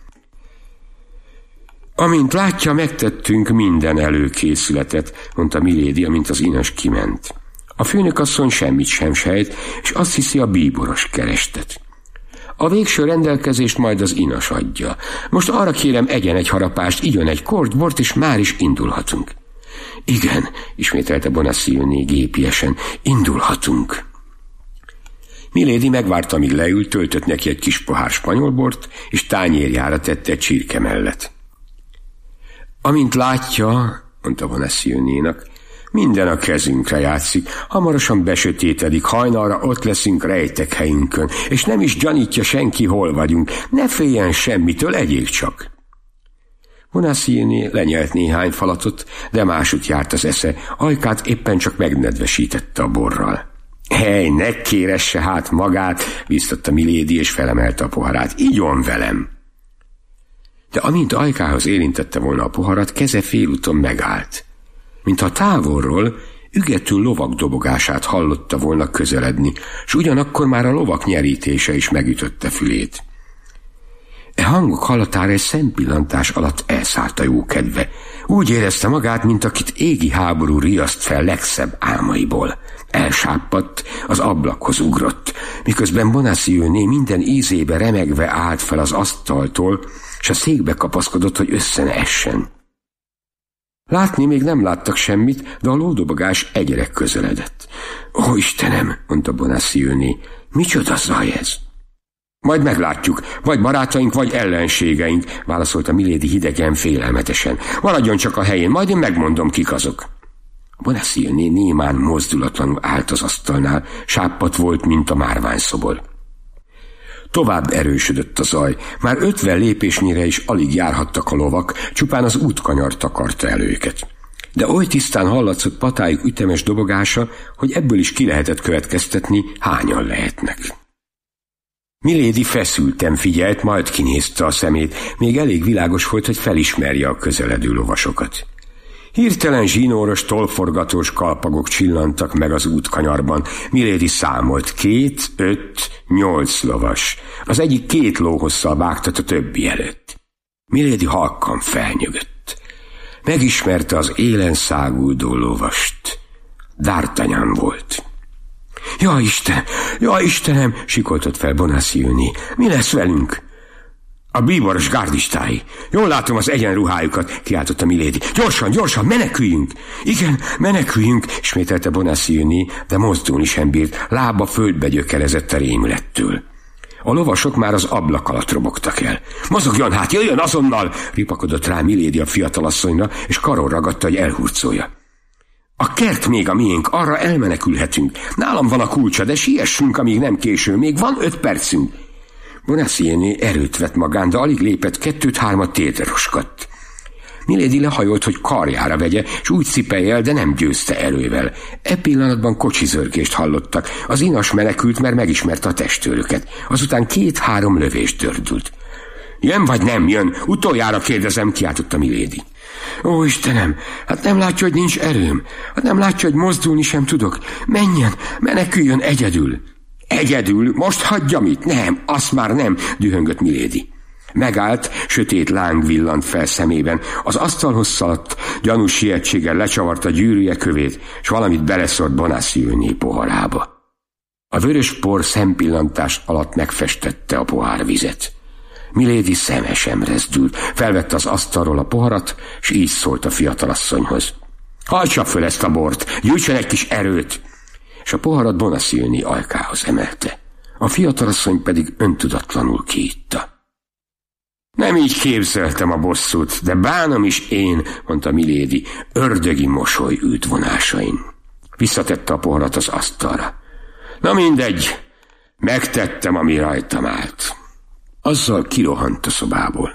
S5: Amint látja, megtettünk minden előkészületet, mondta Milady, amint az inas kiment. A főnökasszony semmit sem sejt, és azt hiszi, a bíboros kerestet. A végső rendelkezést majd az inas adja. Most arra kérem, egyen egy harapást, igyon egy kortybort, és már is indulhatunk. Igen, ismételte Bonacieux gépiesen, indulhatunk. Milady megvárta, amíg leült, töltött neki egy kis pohár spanyolbort, és tányérjára tette egy csirke mellett. Amint látja, mondta Bonacieux-nénak, minden a kezünkre játszik, hamarosan besötétedik, hajnalra ott leszünk rejtek helyünkön, és nem is gyanítja senki, hol vagyunk, ne féljen semmitől, egyék csak. Bonacieux lenyelt néhány falatot, de másút járt az esze, ajkát éppen csak megnedvesítette a borral. Hely, ne kéresse hát magát, biztatta Milady, és felemelte a poharát, igyon velem. De amint ajkához érintette volna a poharat, keze félúton megállt. Mintha távolról ügető lovak dobogását hallotta volna közeledni, s ugyanakkor már a lovak nyerítése is megütötte fülét. E hangok hallatára egy szempillantás alatt elszállt a jókedve. Úgy érezte magát, mint akit égi háború riaszt fel legszebb álmaiból. Elsápadt, az ablakhoz ugrott, miközben Bonacieux minden ízébe remegve állt fel az asztaltól, s a székbe kapaszkodott, hogy össze ne essen. Látni még nem láttak semmit, de a lódobogás egyre közeledett. Ó, Istenem, mondta Bonacieux, micsoda zaj ez? Majd meglátjuk, vagy barátaink, vagy ellenségeink, válaszolta Milady hidegen, félelmetesen. Maradjon csak a helyén, majd én megmondom, kik azok. Bonacieux némán mozdulatlanul állt az asztalnál, sápadt volt, mint a márványszobor. Tovább erősödött a zaj, már ötven lépésnyire is alig járhattak a lovak, csupán az útkanyar takarta el őket. De oly tisztán hallatszott patájuk ütemes dobogása, hogy ebből is ki lehetett következtetni, hányan lehetnek. Milady feszülten figyelt, majd kinézte a szemét, még elég világos volt, hogy felismerje a közeledő lovasokat. Hirtelen zsinóros, tollforgatós kalpagok csillantak meg az útkanyarban. Milady számolt, két, öt, nyolc lovas. Az egyik két lóhosszal vágtat a többi előtt. Milady halkan felnyögött. Megismerte az élen száguldó lovast. D'Artagnan volt. Ja, Isten, ja, Istenem, sikoltott fel Bonacieux. Mi lesz velünk? A bíboros gárdistái. Jól látom az egyenruhájukat, kiáltotta Milady. Gyorsan, gyorsan, meneküljünk! Igen, meneküljünk, ismételte Bonacieux, de mozdulni sem bírt, lába földbe gyökerezett a rémülettől. A lovasok már az ablak alatt robogtak el. Mozogjon hát, jöjjön azonnal! Ripakodott rá Milady a fiatalasszonyra, és karon ragadta, hogy elhurcolja. A kert még a miénk, arra elmenekülhetünk. Nálam van a kulcsa, de siessünk, amíg nem késő, még van öt percünk. Bonacieux erőt vett magán, de alig lépett, kettőt-hármat térdre roskadt. Milady lehajolt, hogy karjára vegye, s úgy cipelje el, de nem győzte erővel. E pillanatban kocsizörgést hallottak. Az inas menekült, mert megismerte a testőröket. Azután két-három lövés dördült. Jön vagy nem jön? Utoljára kérdezem, kiáltotta Milady. Ó, Istenem, hát nem látja, hogy nincs erőm? Hát nem látja, hogy mozdulni sem tudok? Menjen, meneküljön egyedül! Egyedül? Most hagyjam itt? Nem, azt már nem, dühöngött Milady. Megállt, sötét láng villant fel szemében, az asztalhoz szaladt, gyanús sietséggel lecsavarta gyűrűje kövét, s valamit beleszólt Bonacieux poharába. A vörös por szempillantás alatt megfestette a pohárvizet. Milady szeme sem rezdült, felvette az asztalról a poharat, s így szólt a fiatalasszonyhoz. Hajtsa föl ezt a bort, gyújtson egy kis erőt! És a poharat Bonacieux ajkához emelte. A fiatalasszony pedig öntudatlanul kiitta. Nem így képzeltem a bosszút, de bánom is én, mondta Milady, ördögi mosoly ült vonásain. Visszatette a poharat az asztalra. Na mindegy, megtettem, ami rajtam állt. Azzal kirohant a szobából.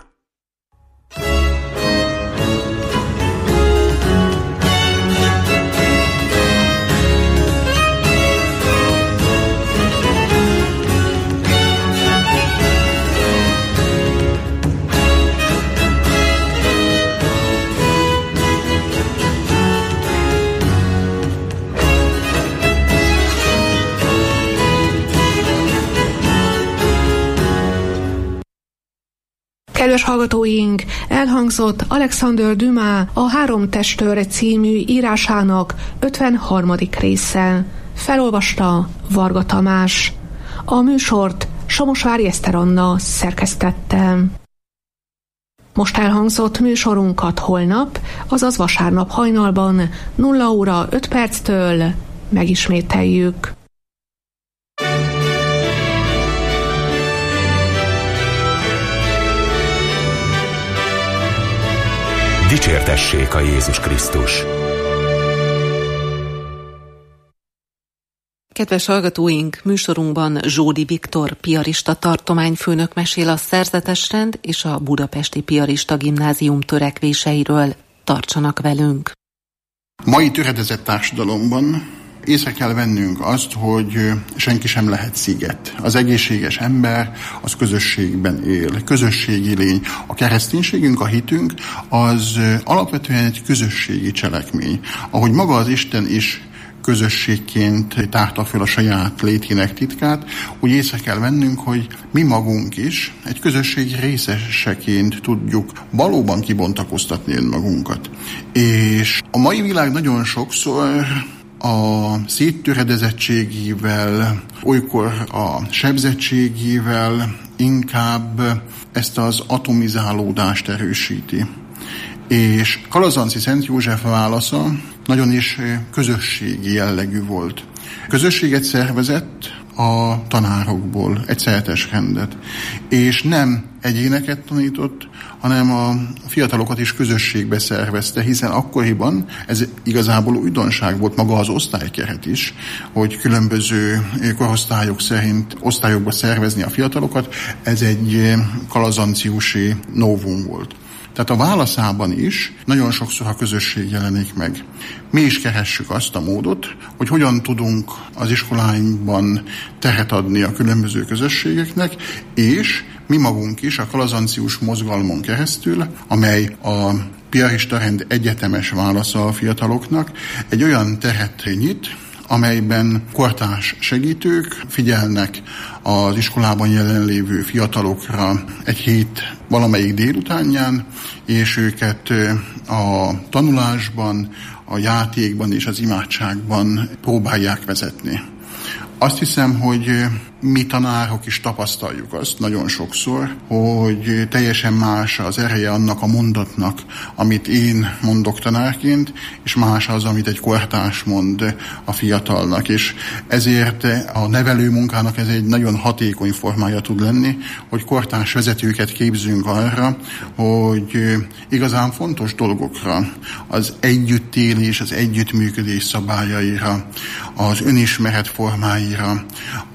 S4: Kedves hallgatóink, elhangzott Alexandre Dumas a Három testőr című írásának ötvenharmadik része. Felolvasta Varga Tamás. A műsort Somosvári Eszter Anna szerkesztette. Most elhangzott műsorunkat holnap, azaz vasárnap hajnalban nulla óra öt perctől megismételjük.
S3: Dicsértessék a Jézus Krisztus!
S6: Kedves hallgatóink, műsorunkban Zsódi Viktor piarista tartományfőnök mesél a szerzetesrend és a Budapesti Piarista Gimnázium törekvéseiről. Tartsanak velünk!
S7: Mai töredezett társadalomban észre kell vennünk azt, hogy senki sem lehet sziget. Az egészséges ember az közösségben él. Közösségi lény. A kereszténységünk, a hitünk az alapvetően egy közösségi cselekmény. Ahogy maga az Isten is közösségként tárta föl a saját létének titkát, úgy észre kell vennünk, hogy mi magunk is egy közösség részeseként tudjuk valóban kibontakoztatni önmagunkat. És a mai világ nagyon sokszor a széttöredezettségével, olykor a sebzettségével inkább ezt az atomizálódást erősíti. És Kalazanci Szent József válasza nagyon is közösségi jellegű volt. Közösséget szervezett a tanárokból, egy szerzetesrendet, és nem egyéneket tanított, hanem a fiatalokat is közösségbe szervezte, hiszen akkoriban ez igazából újdonság volt, maga az osztálykeret is, hogy különböző korosztályok szerint osztályokba szervezni a fiatalokat, ez egy kalazanciusi novum volt. Tehát a válaszában is nagyon sokszor a közösség jelenik meg. Mi is keressük azt a módot, hogy hogyan tudunk az iskoláinkban teret adni a különböző közösségeknek, és mi magunk is a kalazancius mozgalmon keresztül, amely a piarista rend egyetemes válasza a fiataloknak, egy olyan teret nyit, amelyben kortárs segítők figyelnek az iskolában jelenlévő fiatalokra egy hét valamelyik délutánján, és őket a tanulásban, a játékban és az imádságban próbálják vezetni. Azt hiszem, hogy mi tanárok is tapasztaljuk azt nagyon sokszor, hogy teljesen más az ereje annak a mondatnak, amit én mondok tanárként, és más az, amit egy kortárs mond a fiatalnak. És ezért a nevelő munkának ez egy nagyon hatékony formája tud lenni, hogy kortárs vezetőket képzünk arra, hogy igazán fontos dolgokra, az együttélés, az együttműködés szabályaira, az önismeret formáira,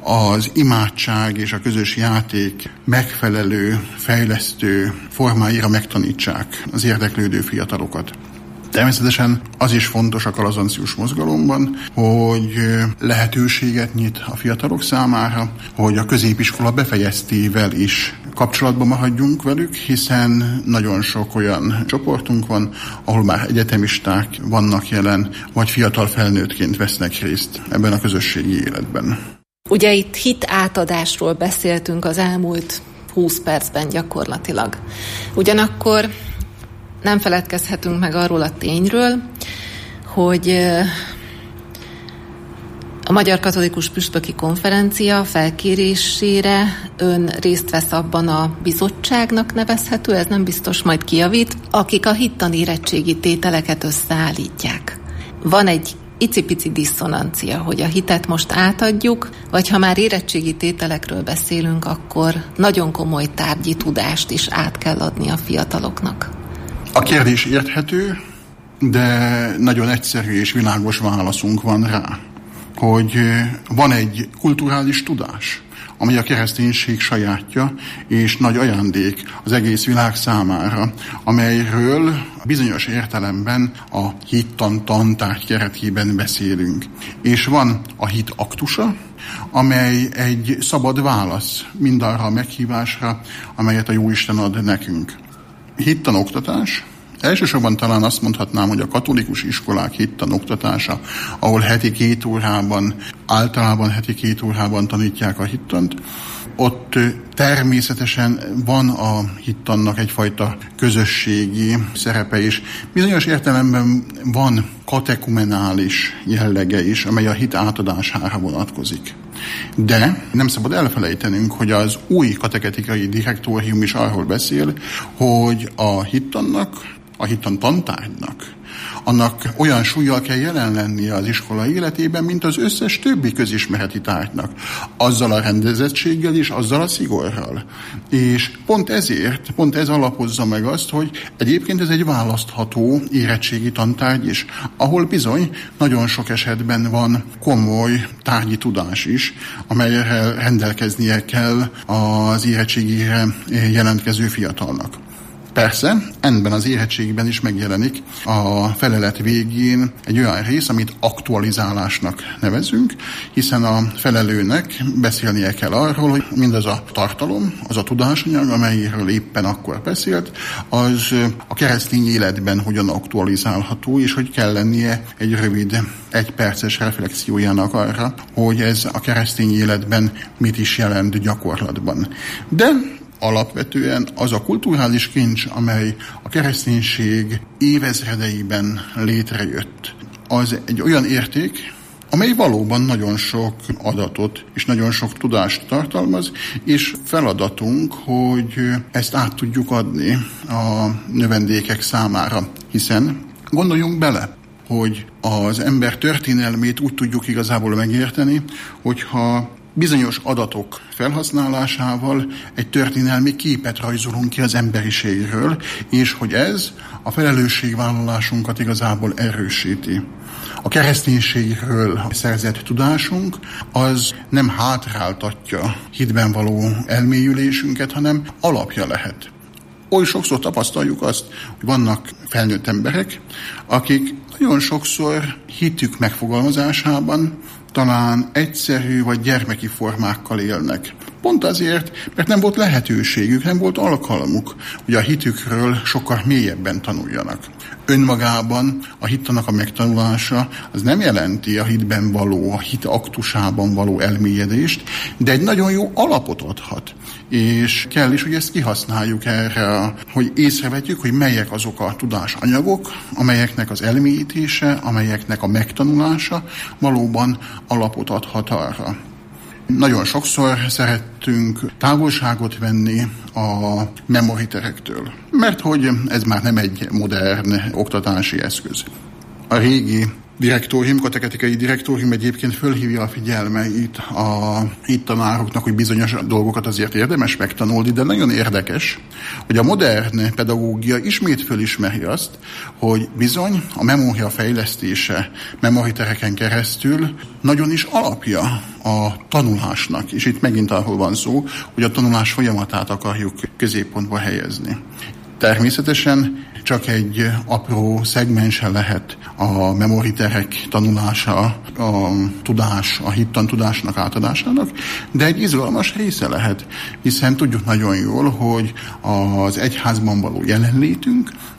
S7: az imádság és a közös játék megfelelő, fejlesztő formáira megtanítsák az érdeklődő fiatalokat. Természetesen az is fontos a kalazancius mozgalomban, hogy lehetőséget nyit a fiatalok számára, hogy a középiskola befejeztével is kapcsolatban maradjunk velük, hiszen nagyon sok olyan csoportunk van, ahol már egyetemisták vannak jelen, vagy fiatal felnőttként vesznek részt ebben a közösségi életben.
S6: Ugye itt hit átadásról beszéltünk az elmúlt húsz percben gyakorlatilag. Ugyanakkor nem feledkezhetünk meg arról a tényről, hogy a Magyar Katolikus Püspöki Konferencia felkérésére ön részt vesz abban a bizottságnak nevezhető, ez nem biztos, majd kijavít, akik a hittani érettségi tételeket összeállítják. Van egy icipici diszonancia, hogy a hitet most átadjuk, vagy ha már érettségi tételekről beszélünk, akkor nagyon komoly tárgyi tudást is át kell adni a fiataloknak.
S7: A kérdés érthető, de nagyon egyszerű és világos válaszunk van rá, hogy van egy kulturális tudás, amely a kereszténység sajátja, és nagy ajándék az egész világ számára, amelyről bizonyos értelemben a hittan tantárgy keretében beszélünk. És van a hit aktusa, amely egy szabad válasz mindarra a meghívásra, amelyet a Jóisten ad nekünk. Hittan oktatás. Elsősorban talán azt mondhatnám, hogy a katolikus iskolák hittan oktatása, ahol heti két órában, általában heti két órában tanítják a hittant, ott természetesen van a hittannak egyfajta közösségi szerepe is. Bizonyos értelemben van katekumenális jellege is, amely a hit átadására vonatkozik. De nem szabad elfelejtenünk, hogy az új kateketikai direktórium is arról beszél, hogy a hittannak, a hittan tantárgynak, annak olyan súllyal kell jelen lennie az iskola életében, mint az összes többi közismereti tárgynak. Azzal a rendezettséggel és azzal a szigorral. És pont ezért, pont ez alapozza meg azt, hogy egyébként ez egy választható érettségi tantárgy is, ahol bizony nagyon sok esetben van komoly tárgyi tudás is, amelyre rendelkeznie kell az érettségire jelentkező fiatalnak. Persze, ebben az érettségben is megjelenik a felelet végén egy olyan rész, amit aktualizálásnak nevezünk, hiszen a felelőnek beszélnie kell arról, hogy mindaz a tartalom, az a tudásanyag, amelyről éppen akkor beszélt, az a keresztény életben hogyan aktualizálható, és hogy kell lennie egy rövid, egyperces reflexiójának arra, hogy ez a keresztény életben mit is jelent gyakorlatban. De alapvetően az a kulturális kincs, amely a kereszténység évezredeiben létrejött, az egy olyan érték, amely valóban nagyon sok adatot és nagyon sok tudást tartalmaz, és feladatunk, hogy ezt át tudjuk adni a növendékek számára, hiszen gondoljunk bele, hogy az ember történelmét úgy tudjuk igazából megérteni, hogyha bizonyos adatok felhasználásával egy történelmi képet rajzolunk ki az emberiségről, és hogy ez a felelősségvállalásunkat igazából erősíti. A kereszténységről szerzett tudásunk az nem hátráltatja hitben való elmélyülésünket, hanem alapja lehet. Oly sokszor tapasztaljuk azt, hogy vannak felnőtt emberek, akik nagyon sokszor hitük megfogalmazásában talán egyszerű vagy gyermeki formákkal élnek. Pont azért, mert nem volt lehetőségük, nem volt alkalmuk, hogy a hitükről sokkal mélyebben tanuljanak. Önmagában a hittannak a megtanulása az nem jelenti a hitben való, a hit aktusában való elmélyedést, de egy nagyon jó alapot adhat. És kell is, hogy ezt kihasználjuk erre, hogy észrevetjük, hogy melyek azok a tudásanyagok, amelyeknek az elmélyítése, amelyeknek a megtanulása valóban alapot adhat arra. Nagyon sokszor szerettünk távolságot venni a memoriterektől, mert hogy ez már nem egy modern oktatási eszköz. A régi direktórium, kateketikai direktórium egyébként fölhívja a figyelmeit a hittanároknak, hogy bizonyos dolgokat azért érdemes megtanulni, de nagyon érdekes, hogy a modern pedagógia ismét fölismeri azt, hogy bizony a memória fejlesztése memoritereken keresztül nagyon is alapja a tanulásnak, és itt megint arról van szó, hogy a tanulás folyamatát akarjuk középpontba helyezni. Természetesen csak egy apró szegmense lehet a memoriterek tanulása, a tudás, a hittan tudásnak átadásának, de egy izgalmas része lehet, hiszen tudjuk nagyon jól, hogy az egyházban való jelenlétünk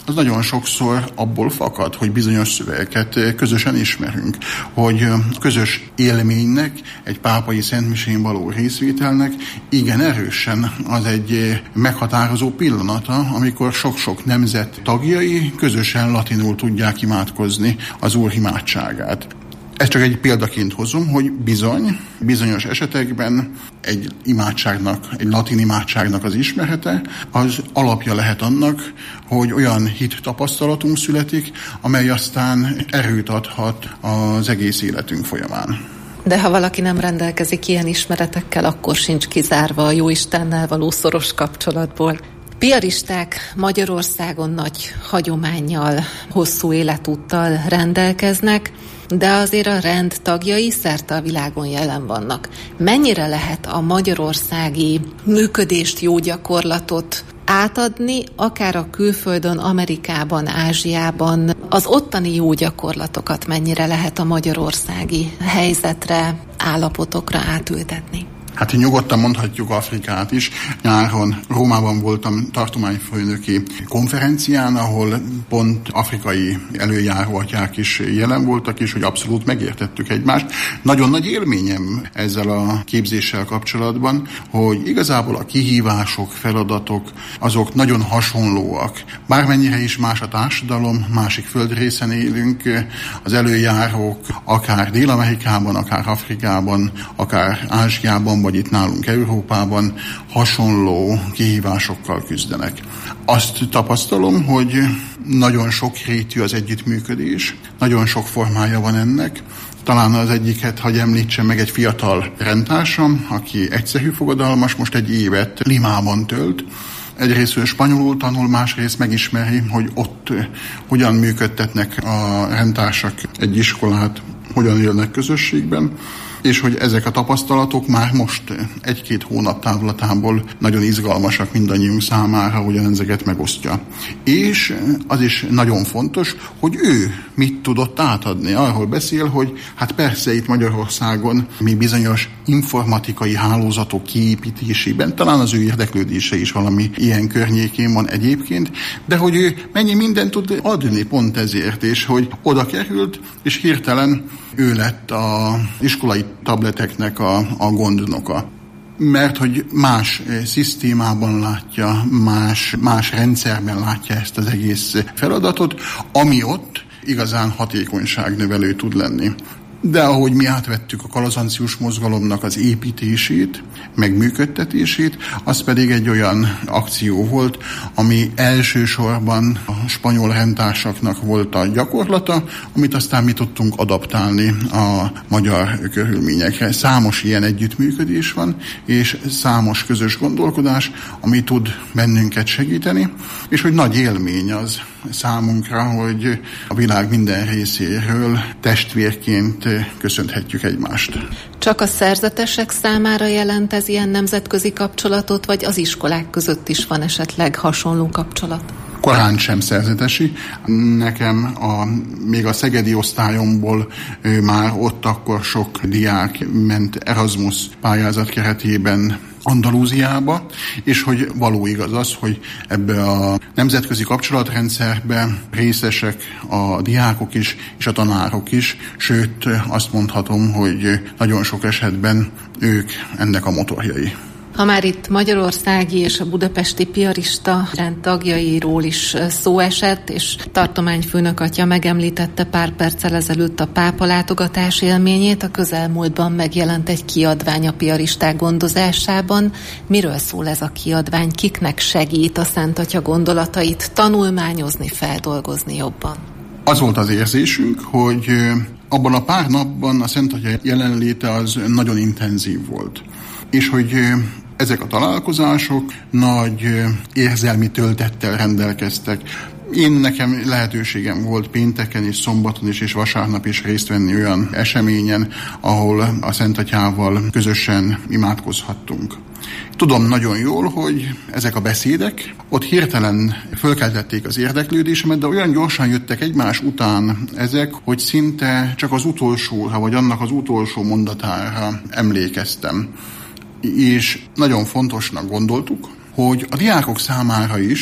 S7: az nagyon sokszor abból fakad, hogy bizonyos szövegeket közösen ismerünk, hogy közös élménynek, egy pápai szentmisén való részvételnek igen erősen az egy meghatározó pillanata, amikor sok-sok nemzet tagjai közösen latinul tudják imádkozni az Úr imádságát. Ezt csak egy példaként hozom, hogy bizony, bizonyos esetekben egy imádságnak, egy latin imádságnak az ismerete, az alapja lehet annak, hogy olyan hit tapasztalatunk születik, amely aztán erőt adhat az egész életünk folyamán.
S6: De ha valaki nem rendelkezik ilyen ismeretekkel, akkor sincs kizárva a Jóistennel való szoros kapcsolatból. Piaristák Magyarországon nagy hagyománnyal, hosszú életúttal rendelkeznek, de azért a rend tagjai szerte a világon jelen vannak. Mennyire lehet a magyarországi működést, jó gyakorlatot átadni, akár a külföldön, Amerikában, Ázsiában, az ottani jó gyakorlatokat mennyire lehet a magyarországi helyzetre, állapotokra átültetni?
S7: Hát nyugodtan mondhatjuk Afrikát is. Nyáron Rómában voltam tartományfőnöki konferencián, ahol pont afrikai előjáróatyák is jelen voltak, és hogy abszolút megértettük egymást. Nagyon nagy élményem ezzel a képzéssel kapcsolatban, hogy igazából a kihívások, feladatok, azok nagyon hasonlóak. Bármennyire is más a társadalom, másik földrészen élünk, az előjárók akár Dél-Amerikában, akár Afrikában, akár Ázsiában, vagy itt nálunk Európában hasonló kihívásokkal küzdenek. Azt tapasztalom, hogy nagyon sok rétű az együttműködés, nagyon sok formája van ennek. Talán az egyiket, hagy említsem meg, egy fiatal rendtársam, aki egyszerű fogadalmas, most egy évet Limában tölt. Egyrészt spanyolul tanul, másrészt megismeri, hogy ott hogyan működtetnek a rendtársak egy iskolát, hogyan élnek közösségben, és hogy ezek a tapasztalatok már most egy-két hónap távlatából nagyon izgalmasak mindannyiunk számára, hogyan ezeket megosztja. És az is nagyon fontos, hogy ő mit tudott átadni. Arról beszél, hogy hát persze itt Magyarországon mi bizonyos informatikai hálózatok kiépítésében, talán az ő érdeklődése is valami ilyen környékén van egyébként, de hogy ő mennyi mindent tud adni pont ezért, és hogy oda került, és hirtelen ő lett az iskolai tableteknek a, a gondnoka. Mert hogy más szisztémában látja, más, más rendszerben látja ezt az egész feladatot, ami ott igazán hatékonyságnövelő tud lenni. De ahogy mi átvettük a kalazancius mozgalomnak az építését, meg működtetését, az pedig egy olyan akció volt, ami elsősorban a spanyol rendtársaknak volt a gyakorlata, amit aztán mi tudtunk adaptálni a magyar körülményekre. Számos ilyen együttműködés van, és számos közös gondolkodás, ami tud bennünket segíteni, és hogy nagy élmény az számunkra, hogy a világ minden részéről testvérként köszönhetjük egymást.
S6: Csak a szerzetesek számára jelent ez ilyen nemzetközi kapcsolatot, vagy az iskolák között is van esetleg hasonló kapcsolat?
S7: Korán sem szerzetesi. Nekem a, még a szegedi osztályomból már ott akkor sok diák ment Erasmus pályázat keretében Andalúziába, és hogy való igaz az, hogy ebbe a nemzetközi kapcsolatrendszerbe részesek a diákok is, és a tanárok is, sőt azt mondhatom, hogy nagyon sok esetben ők ennek a motorjai.
S6: Ha már itt magyarországi és a budapesti piarista rend tagjairól is szó esett, és tartományfőnök atya megemlítette pár perccel ezelőtt a pápa látogatás élményét, a közelmúltban megjelent egy kiadvány a piaristák gondozásában. Miről szól ez a kiadvány? Kiknek segít a Szent Atya gondolatait tanulmányozni, feldolgozni jobban?
S7: Az volt az érzésünk, hogy abban a pár napban a Szent Atya jelenléte az nagyon intenzív volt. És hogy ezek a találkozások nagy érzelmi töltettel rendelkeztek. Én nekem lehetőségem volt pénteken és szombaton is és vasárnap is részt venni olyan eseményen, ahol a Szent Atyával közösen imádkozhattunk. Tudom nagyon jól, hogy ezek a beszédek ott hirtelen fölkeltették az érdeklődésemet, de olyan gyorsan jöttek egymás után ezek, hogy szinte csak az utolsóra, vagy annak az utolsó mondatára emlékeztem. És nagyon fontosnak gondoltuk, hogy a diákok számára is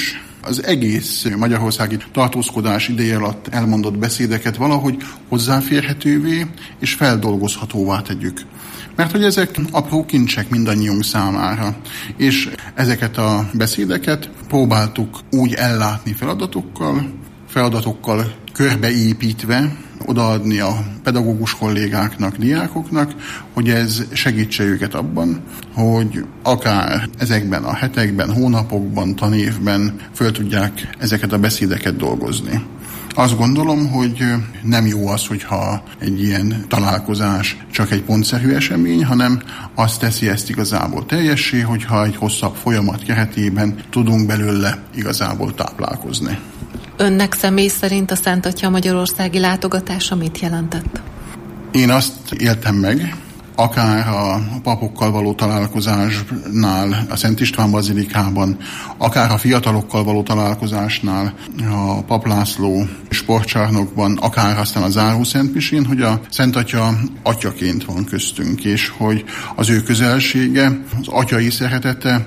S7: az egész magyarországi tartózkodás ideje alatt elmondott beszédeket valahogy hozzáférhetővé és feldolgozhatóvá tegyük. Mert hogy ezek apró kincsek mindannyiunk számára, és ezeket a beszédeket próbáltuk úgy ellátni feladatokkal, feladatokkal körbeépítve, odaadni a pedagógus kollégáknak, diákoknak, hogy ez segítse őket abban, hogy akár ezekben a hetekben, hónapokban, tanévben föl tudják ezeket a beszédeket dolgozni. Azt gondolom, hogy nem jó az, hogyha egy ilyen találkozás csak egy pontszerű esemény, hanem azt teszi ezt igazából teljessé, hogyha egy hosszabb folyamat keretében tudunk belőle igazából táplálkozni.
S6: Önnek személy szerint a Szent Atya magyarországi látogatása mit jelentett?
S7: Én azt éltem meg, akár a papokkal való találkozásnál, a Szent István bazilikában, akár a fiatalokkal való találkozásnál, a Pap László sportcsarnokban, akár aztán a záró szentmisén, hogy a Szent Atya atyaként van köztünk, és hogy az ő közelsége, az atyai szeretete,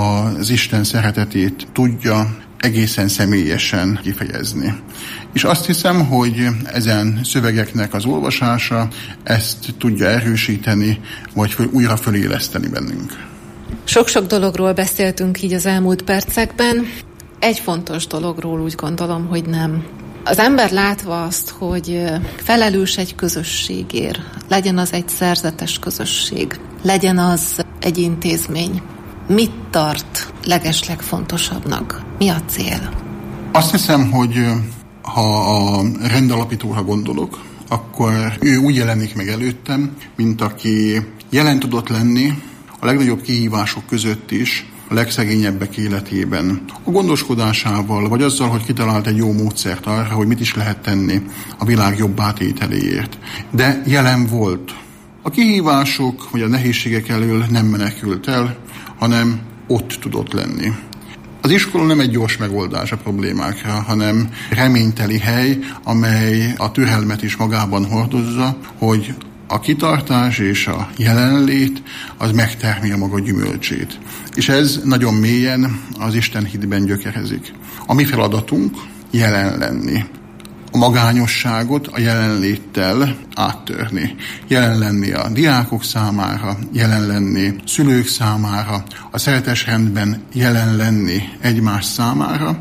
S7: az Isten szeretetét tudja egészen személyesen kifejezni. És azt hiszem, hogy ezen szövegeknek az olvasása ezt tudja erősíteni, vagy újra föléleszteni bennünk.
S6: Sok-sok dologról beszéltünk így az elmúlt percekben. Egy fontos dologról úgy gondolom, hogy nem. Az ember látva azt, hogy felelős egy közösségért, legyen az egy szerzetes közösség, legyen az egy intézmény, mit tart legeslegfontosabbnak? Mi a cél?
S7: Azt hiszem, hogy ha a rendalapítóra gondolok, akkor ő úgy jelenik meg előttem, mint aki jelen tudott lenni a legnagyobb kihívások között is, a legszegényebbek életében. A gondoskodásával, vagy azzal, hogy kitalált egy jó módszert arra, hogy mit is lehet tenni a világ jobb átételéért. De jelen volt. A kihívások, vagy a nehézségek elől nem menekült el, hanem ott tudott lenni. Az iskola nem egy gyors megoldás a problémákra, hanem reményteli hely, amely a türelmet is magában hordozza, hogy a kitartás és a jelenlét az megtermi a maga gyümölcsét. És ez nagyon mélyen az Isten hitben gyökerezik. A mi feladatunk jelen lenni. A magányosságot a jelenléttel áttörni. Jelen lenni a diákok számára, jelen lenni szülők számára, a szeretésrendben jelen lenni egymás számára,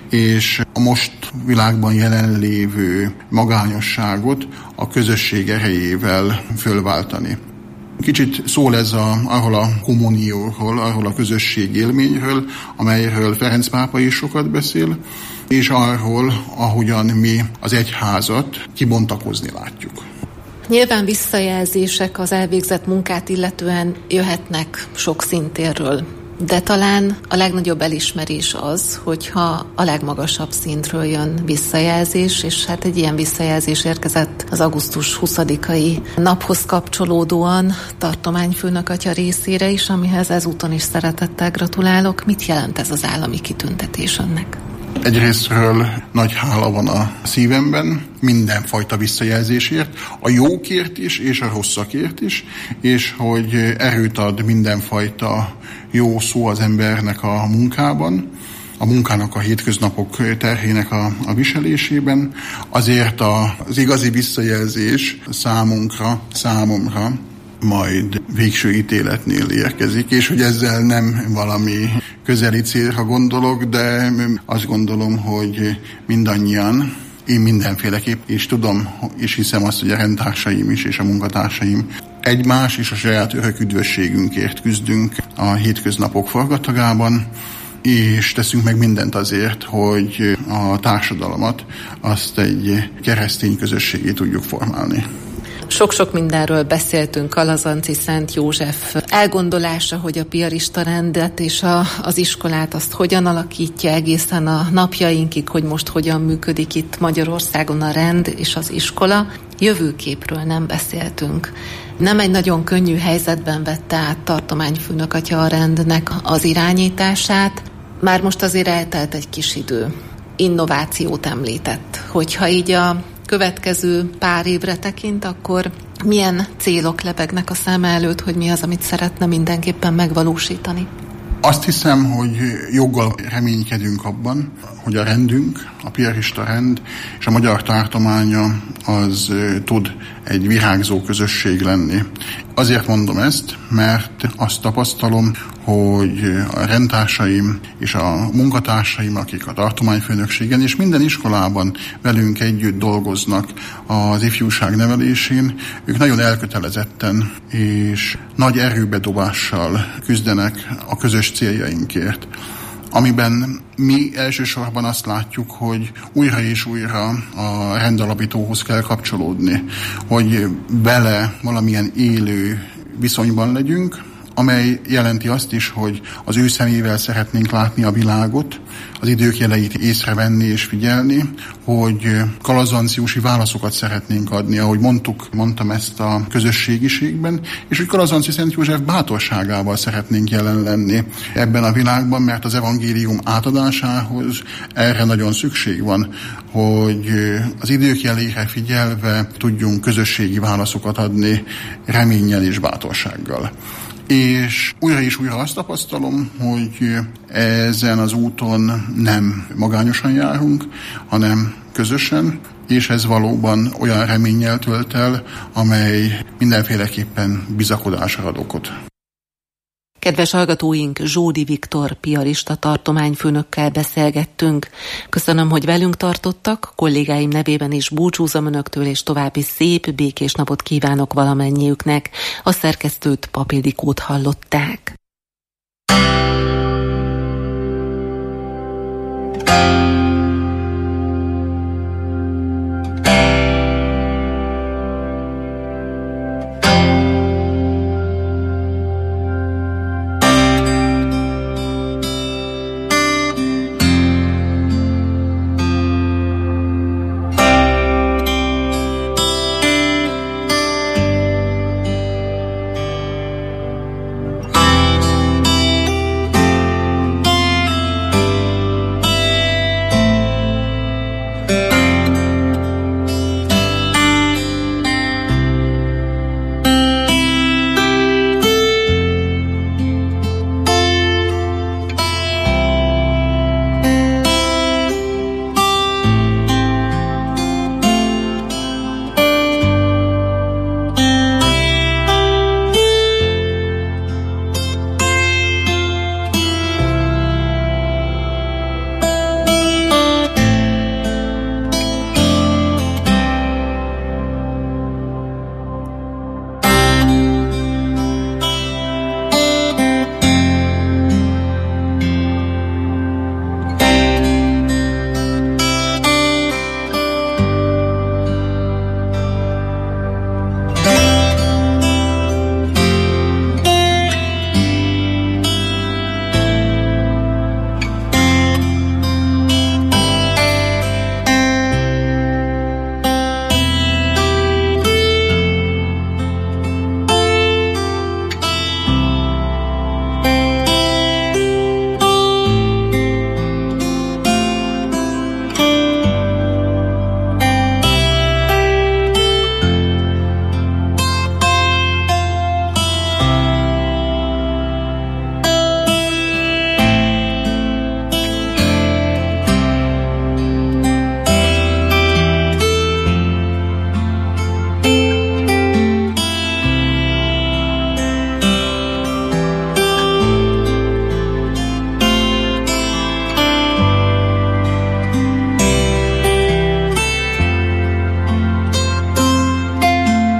S7: és a most világban jelenlévő magányosságot a közösség erejével fölváltani. Kicsit szól ez a, arról a kommunióról, arról a közösség élményről, amelyről Ferenc pápa is sokat beszél, és arról, ahogyan mi az egyházat kibontakozni látjuk.
S6: Nyilván visszajelzések az elvégzett munkát illetően jöhetnek sok szintérről, de talán a legnagyobb elismerés az, hogyha a legmagasabb szintről jön visszajelzés, és hát egy ilyen visszajelzés érkezett az augusztus huszadikai naphoz kapcsolódóan tartományfőnök atya részére is, amihez ezúton is szeretettel gratulálok. Mit jelent ez az állami kitüntetés önnek?
S7: Egyrésztről nagy hála van a szívemben, mindenfajta visszajelzésért, a jókért is, és a rosszakért is, és hogy erőt ad mindenfajta jó szó az embernek a munkában, a munkának a hétköznapok terhének a, a viselésében. Azért a, az igazi visszajelzés számunkra, számomra majd végső ítéletnél érkezik, és hogy ezzel nem valami közeli célra gondolok, de azt gondolom, hogy mindannyian, én mindenféleképp, és tudom, és hiszem azt, hogy a rendtársaim is, és a munkatársaim egymás és a saját örök üdvösségünkért küzdünk a hétköznapok forgatagában, és teszünk meg mindent azért, hogy a társadalmat azt egy keresztény közösségé tudjuk formálni.
S6: Sok-sok mindenről beszéltünk, a Lazanci Szent József elgondolása, hogy a piarista rendet és a, az iskolát azt hogyan alakítja egészen a napjainkig, hogy most hogyan működik itt Magyarországon a rend és az iskola. Jövőképről nem beszéltünk. Nem egy nagyon könnyű helyzetben vette át tartományfőnök atya a rendnek az irányítását. Már most azért eltelt egy kis idő. Innovációt említett. Hogyha így a következő pár évre tekint, akkor milyen célok lebegnek a száma előtt, hogy mi az, amit szeretne mindenképpen megvalósítani?
S7: Azt hiszem, hogy joggal reménykedünk abban, hogy a rendünk, a piarista rend és a magyar tartománya az tud egy virágzó közösség lenni. Azért mondom ezt, mert azt tapasztalom, hogy a rendtársaim és a munkatársaim, akik a tartományfőnökségen és minden iskolában velünk együtt dolgoznak az ifjúság nevelésén, ők nagyon elkötelezetten és nagy erőbedobással küzdenek a közös céljainkért, amiben mi elsősorban azt látjuk, hogy újra és újra a rendalapítóhoz kell kapcsolódni, hogy vele valamilyen élő viszonyban legyünk, amely jelenti azt is, hogy az ő szemével szeretnénk látni a világot, az idők jeleit észrevenni és figyelni, hogy kalazanciusi válaszokat szeretnénk adni, ahogy mondtuk, mondtam ezt a közösségiségben, és hogy Kalazanci Szent József bátorságával szeretnénk jelen lenni ebben a világban, mert az evangélium átadásához erre nagyon szükség van, hogy az idők jelére figyelve tudjunk közösségi válaszokat adni reménnyel és bátorsággal. És újra és újra azt tapasztalom, hogy ezen az úton nem magányosan járunk, hanem közösen, és ez valóban olyan reménnyel tölt el, amely mindenféleképpen bizakodásra ad okot.
S6: Kedves hallgatóink, Zsódi Viktor piarista tartományfőnökkel beszélgettünk. Köszönöm, hogy velünk tartottak, kollégáim nevében is búcsúzom önöktől, és további szép, békés napot kívánok valamennyiüknek. A szerkesztőt, Pap Ildikót hallották.